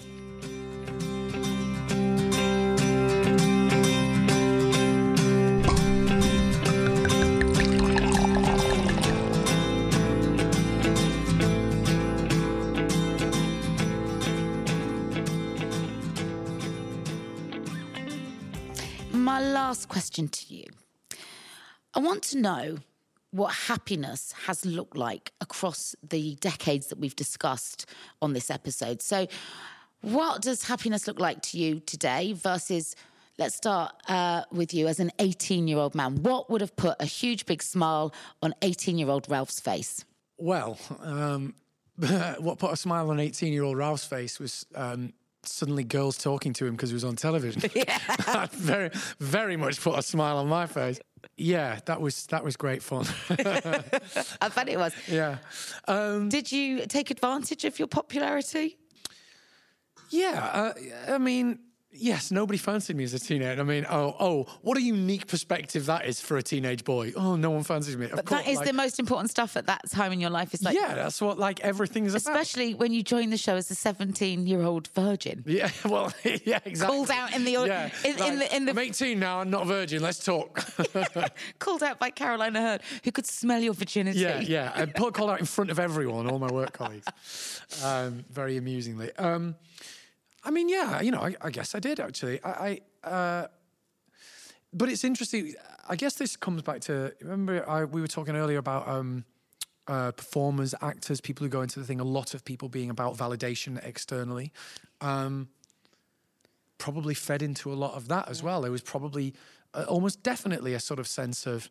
My last question to you. I want to know what happiness has looked like across the decades that we've discussed on this episode. So what does happiness look like to you today versus, let's start with you as an 18-year-old man. What would have put a huge, big smile on 18-year-old Ralph's face? Well, what put a smile on 18-year-old Ralph's face was... suddenly girls talking to him because he was on television. Yeah. That very, very much put a smile on my face. Yeah, that was great fun. I bet it was. Yeah. Did you take advantage of your popularity? Yeah, I mean... Yes, nobody fancied me as a teenager. I mean, what a unique perspective that is for a teenage boy. Oh, no one fancies me. But that is the most important stuff at that time in your life. It's like, yeah, that's what everything's about. Especially when you join the show as a 17-year-old virgin. Yeah, well, yeah, exactly. Called out in the I'm 18 now. I'm not a virgin. Let's talk. Called out by Carolina Hurd, who could smell your virginity. Yeah. I called out in front of everyone, all my work colleagues, very amusingly. I mean, yeah, I guess I did, actually. But it's interesting. I guess this comes back to, remember we were talking earlier about performers, actors, people who go into the thing, a lot of people being about validation externally. Probably fed into a lot of that as well. There was probably almost definitely a sort of sense of,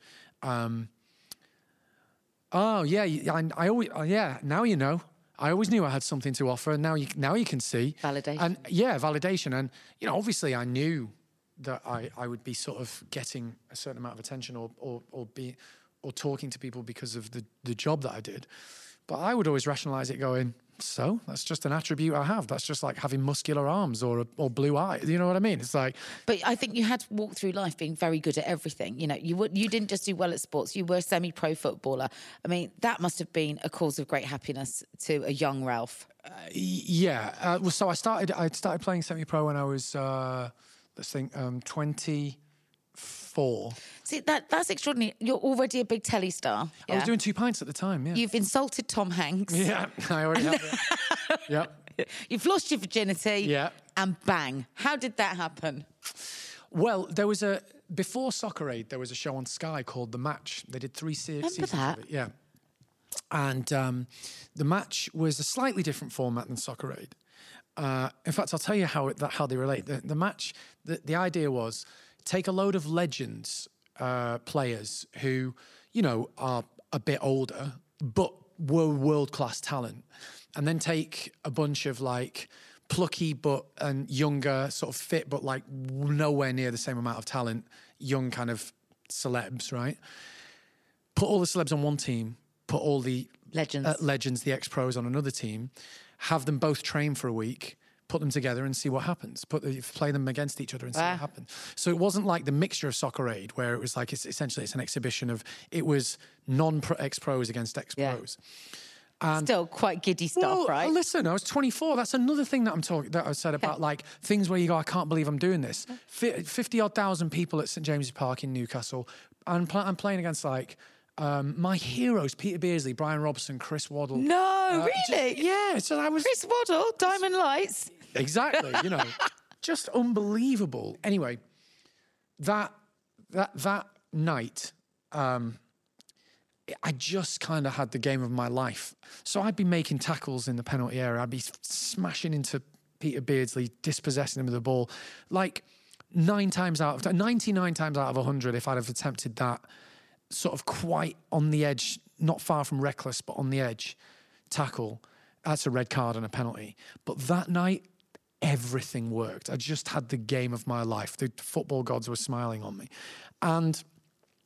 now you know. I always knew I had something to offer, and now you can see. Validation. And yeah, validation. And, obviously I knew that I would be sort of getting a certain amount of attention or talking to people because of the job that I did. But I would always rationalize it going, so that's just an attribute I have. That's just like having muscular arms or blue eyes. You know what I mean? It's like... But I think you had to walk through life being very good at everything. You didn't just do well at sports. You were a semi-pro footballer. I mean, that must have been a cause of great happiness to a young Ralph. So I started playing semi-pro when I was, 24. See, that's extraordinary. You're already a big telly star. Yeah? I was doing 2 pints at the time, yeah. You've insulted Tom Hanks. Yeah, I already have. Yeah. You've lost your virginity. Yeah. And bang. How did that happen? Well, before Soccer Aid, there was a show on Sky called The Match. They did 3 seasons Remember that? of it. Yeah. And The Match was a slightly different format than Soccer Aid. In fact, I'll tell you how they relate. The Match, the idea was... take a load of legends, players who, are a bit older, but were world-class talent, and then take a bunch of plucky and younger, sort of fit, but nowhere near the same amount of talent, young kind of celebs, right? Put all the celebs on one team, put all the legends, the ex-pros on another team, have them both train for a week, put them together and see what happens. Play them against each other and see what happens. So it wasn't like the mixture of Soccer Aid, where it was essentially it's an exhibition of, it was ex-pros against ex-pros. Yeah. Still quite giddy stuff, right? Listen, I was 24. That's another thing that I said about things where you go, I can't believe I'm doing this. 50-odd thousand people at St James's Park in Newcastle. I'm playing against my heroes, Peter Beardsley, Brian Robson, Chris Waddle. No, really? Yeah. So I was... Chris Waddle, Diamond Lights. Exactly, just unbelievable. Anyway, that night, I just kind of had the game of my life. So I'd be making tackles in the penalty area. I'd be smashing into Peter Beardsley, dispossessing him of the ball. 99 times out of 100, if I'd have attempted that, sort of quite on the edge, not far from reckless, but on the edge tackle, that's a red card and a penalty. But that night, everything worked. I just had the game of my life. The football gods were smiling on me. And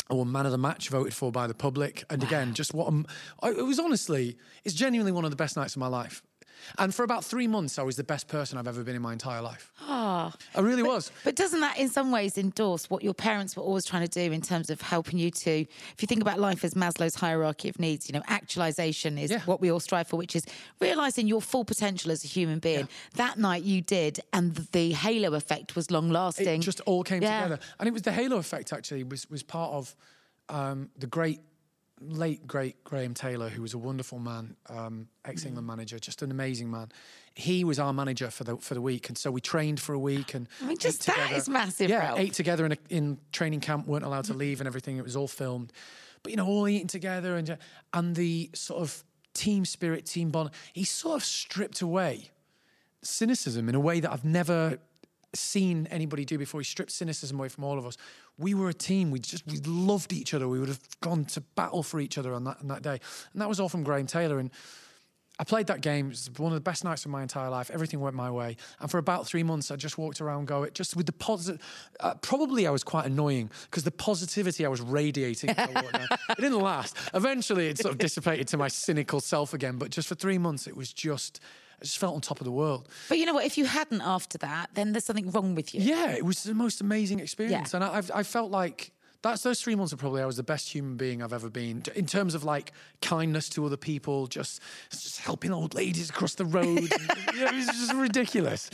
I won man of the match, voted for by the public. And again, just it was honestly, it's genuinely one of the best nights of my life. And for about 3 months, I was the best person I've ever been in my entire life. I really was. But doesn't that in some ways endorse what your parents were always trying to do in terms of helping you to, if you think about life as Maslow's hierarchy of needs, actualization is what we all strive for, which is realising your full potential as a human being. Yeah. That night you did, and the halo effect was long lasting. It just all came together. And it was the halo effect, actually, was part of the late great Graham Taylor, who was a wonderful man, ex-England manager, just an amazing man. He was our manager for the week, and so we trained for a week. And just that is massive. Yeah, ate together in training camp, weren't allowed to leave and everything. It was all filmed, but all eating together and the sort of team spirit, team bond. He sort of stripped away cynicism in a way that I've never seen anybody do before. He stripped cynicism away from all of us. We were a team. We loved each other. We would have gone to battle for each other on that day. And that was all from Graham Taylor. And I played that game. It was one of the best nights of my entire life. Everything went my way. And for about 3 months, I just walked around just with the positive. Probably I was quite annoying because the positivity I was radiating. It didn't last. Eventually, it sort of dissipated to my cynical self again. But just for 3 months, I just felt on top of the world. But you know what? If you hadn't after that, then there's something wrong with you. Yeah, it was the most amazing experience. Yeah. And I felt like those 3 months are probably I was the best human being I've ever been in terms of like kindness to other people, just helping old ladies across the road. It was just ridiculous.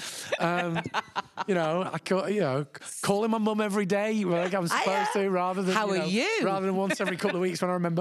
Calling my mum every day like I'm supposed to, rather than rather than once every couple of weeks when I remember.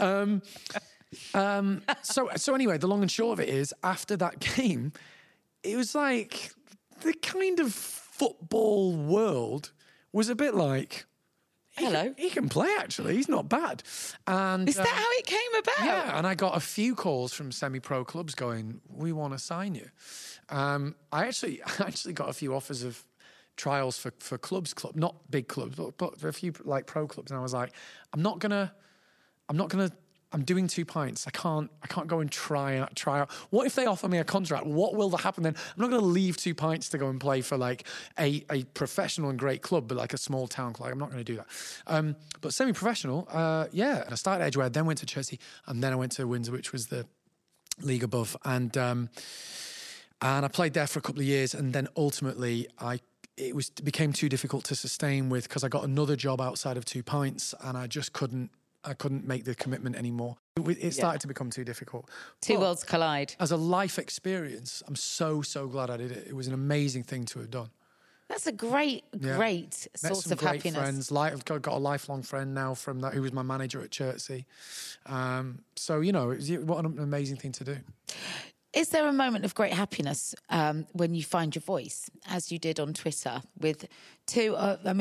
So anyway, the long and short of it is, after that game, it was like the kind of football world was a bit like, hello, he can play actually. He's not bad. And is that how it came about? Yeah, and I got a few calls from semi-pro clubs going, "We want to sign you." I actually got a few offers of trials for clubs, not big clubs, but a few like pro clubs, and I was like, I'm not gonna. I'm doing 2 pints. I can't go and try out. What if they offer me a contract? What will happen then? I'm not going to leave 2 pints to go and play for like a professional and great club, but like a small town club. I'm not going to do that. But semi-professional, yeah. And I started at Edgware, then went to Chelsea, and then I went to Windsor, which was the league above. And I played there for a couple of years, and then ultimately it became too difficult to sustain with, because I got another job outside of 2 pints, and I just couldn't make the commitment anymore. It started to become too difficult. Two worlds collide. As a life experience, I'm so glad I did it. It was an amazing thing to have done. That's a great source of happiness. Friends. I've got a lifelong friend now from that, who was my manager at Chertsey. So, what an amazing thing to do. Is there a moment of great happiness when you find your voice, as you did on Twitter with two?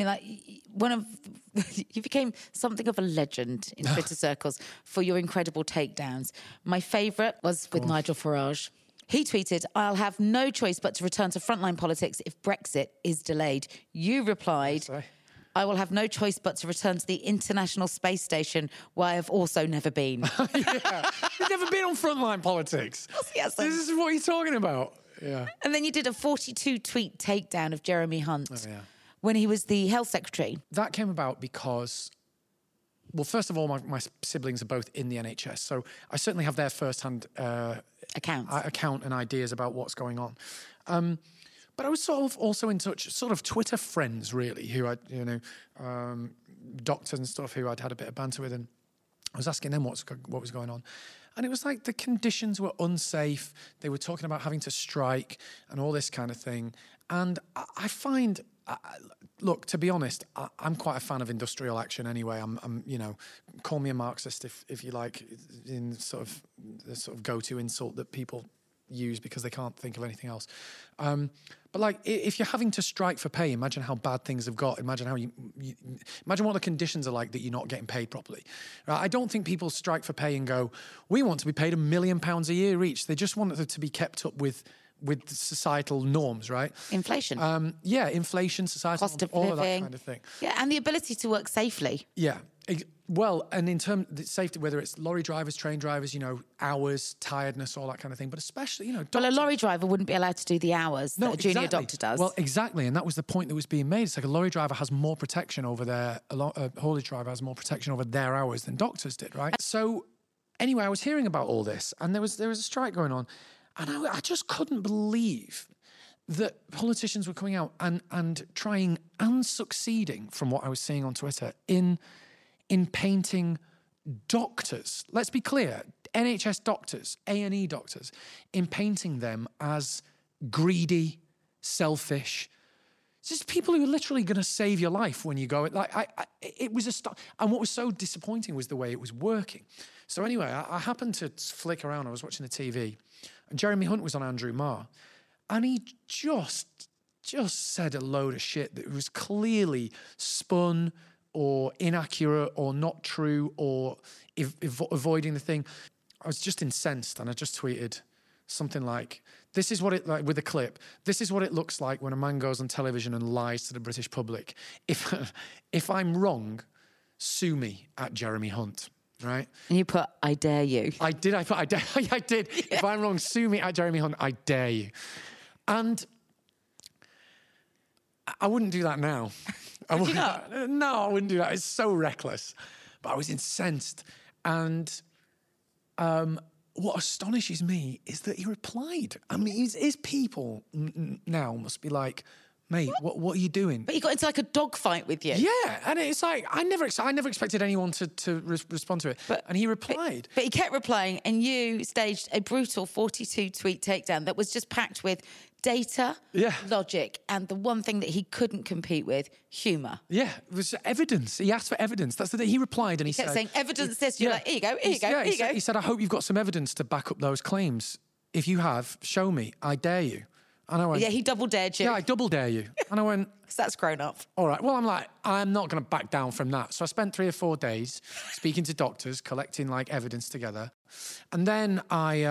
You became something of a legend in Twitter circles for your incredible takedowns. My favourite was with Nigel Farage. He tweeted, "I'll have no choice but to return to frontline politics if Brexit is delayed." You replied, "I will have no choice but to return to the International Space Station, where I have also never been." Yeah. You've never been on frontline politics. Yes. This is what you're talking about. Yeah. And then you did a 42-tweet takedown of Jeremy Hunt when he was the health secretary. That came about because, well, first of all, my siblings are both in the NHS, so I certainly have their first-hand account and ideas about what's going on. But I was sort of also in touch, sort of Twitter friends, really, who I, doctors and stuff who I'd had a bit of banter with, and I was asking them what was going on. And it was like the conditions were unsafe. They were talking about having to strike and all this kind of thing. And I find, look, to be honest, I'm quite a fan of industrial action anyway. I'm call me a Marxist if you like, in sort of the sort of go-to insult that people use because they can't think of anything else. But like, if you're having to strike for pay, imagine how bad things have got. Imagine how imagine what the conditions are like that you're not getting paid properly. Right? I don't think people strike for pay and go, "We want to be paid £1 million a year each." They just want it to be kept up with societal norms, right? Inflation. Inflation, societal cost of all living, of that kind of thing. Yeah, and the ability to work safely. Yeah. Well, and in terms of safety, whether it's lorry drivers, train drivers, hours, tiredness, all that kind of thing, but especially, doctors. Well, a lorry driver wouldn't be allowed to do the hours that a junior doctor does. Well, exactly, and that was the point that was being made. It's like a lorry driver has more protection over a haulage driver has more protection over their hours than doctors did, right? So, anyway, I was hearing about all this, and there was a strike going on, and I just couldn't believe that politicians were coming out and trying and succeeding, from what I was seeing on Twitter, in painting doctors, let's be clear, NHS doctors, A&E doctors, in painting them as greedy, selfish, just people who are literally going to save your life when you go. It was and what was so disappointing was the way it was working. So anyway, I happened to flick around. I was watching the TV, and Jeremy Hunt was on Andrew Marr, and he just said a load of shit that was clearly spun or inaccurate or not true or avoiding the thing. I was just incensed, and I just tweeted something like, this is what it, like with a clip, this is what it looks like when a man goes on television and lies to the British public. If I'm wrong, sue me at Jeremy Hunt, right? And you put, I dare you. I did. I did. Yeah. If I'm wrong, sue me at Jeremy Hunt, I dare you. And I wouldn't do that now. Would you not? No, I wouldn't do that. It's so reckless. But I was incensed. And what astonishes me is that he replied. I mean, his people now must be like, mate, what are you doing? But he got into like a dogfight with you. Yeah, and it's like, I never expected anyone to respond to it. And he replied. But he kept replying, and you staged a brutal 42-tweet takedown that was just packed with data, logic, and the one thing that he couldn't compete with, humour. Yeah, it was evidence. He asked for evidence. That's the thing. He replied and he kept said... saying, evidence this. You're like, here you go. He said, I hope you've got some evidence to back up those claims. If you have, show me. I dare you. And I went... Yeah, he double dared you. Yeah, I double dare you. And I went... So that's grown up. All right. Well, I'm like, I'm not going to back down from that. So I spent 3 or 4 days speaking to doctors, collecting like evidence together. And then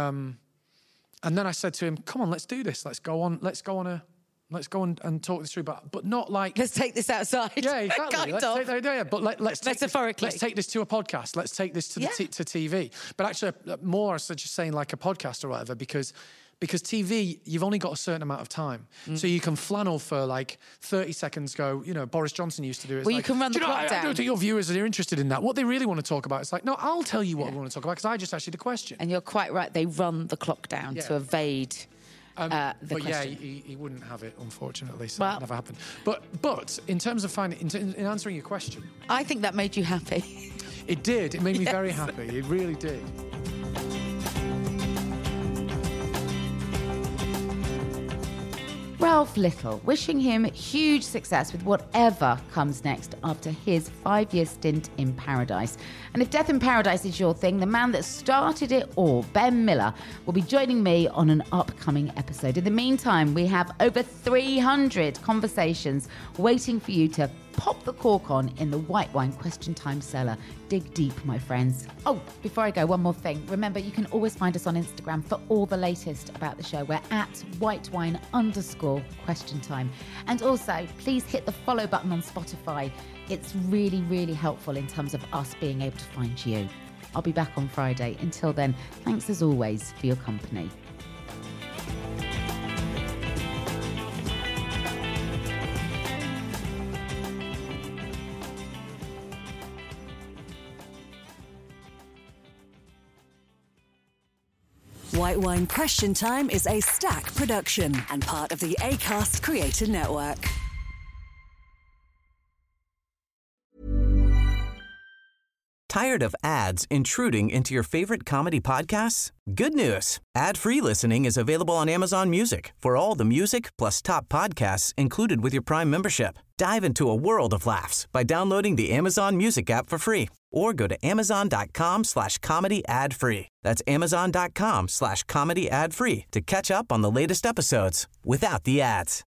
I said to him, come on, let's do this. Let's go and talk this through, but not like... Let's take this outside. Yeah, exactly. But let's metaphorically. Let's take this to a podcast. Let's take this to to TV. But actually, more so just saying like a podcast or whatever, because TV, you've only got a certain amount of time. So you can flannel for like 30 seconds, go, Boris Johnson used to do it. Well, you can run the clock down. I don't think your viewers are interested in that. What they really want to talk about, it's like, no, I'll tell you what we want to talk about because I just asked you the question. And you're quite right. They run the clock down to evade the question. Yeah, he wouldn't have it, unfortunately, so that never happened. But in terms of in answering your question... I think that made you happy. It did. It made me very happy. It really did. Ralph Little, wishing him huge success with whatever comes next after his 5-year stint in Paradise. And if Death in Paradise is your thing, the man that started it all, Ben Miller, will be joining me on an upcoming episode. In the meantime, we have over 300 conversations waiting for you to pop the cork on in the White Wine Question Time cellar. Dig deep, my friends. Oh, before I go, one more thing. Remember, you can always find us on Instagram for all the latest about the show. We're at whitewine_question time. And also, please hit the follow button on Spotify. It's really, really helpful in terms of us being able to find you. I'll be back on Friday. Until then, thanks as always for your company. White Wine Question Time is a Stack production and part of the Acast Creator Network. Tired of ads intruding into your favorite comedy podcasts? Good news. Ad-free listening is available on Amazon Music for all the music plus top podcasts included with your Prime membership. Dive into a world of laughs by downloading the Amazon Music app for free or go to amazon.com/comedy ad-free. That's amazon.com/comedy ad-free to catch up on the latest episodes without the ads.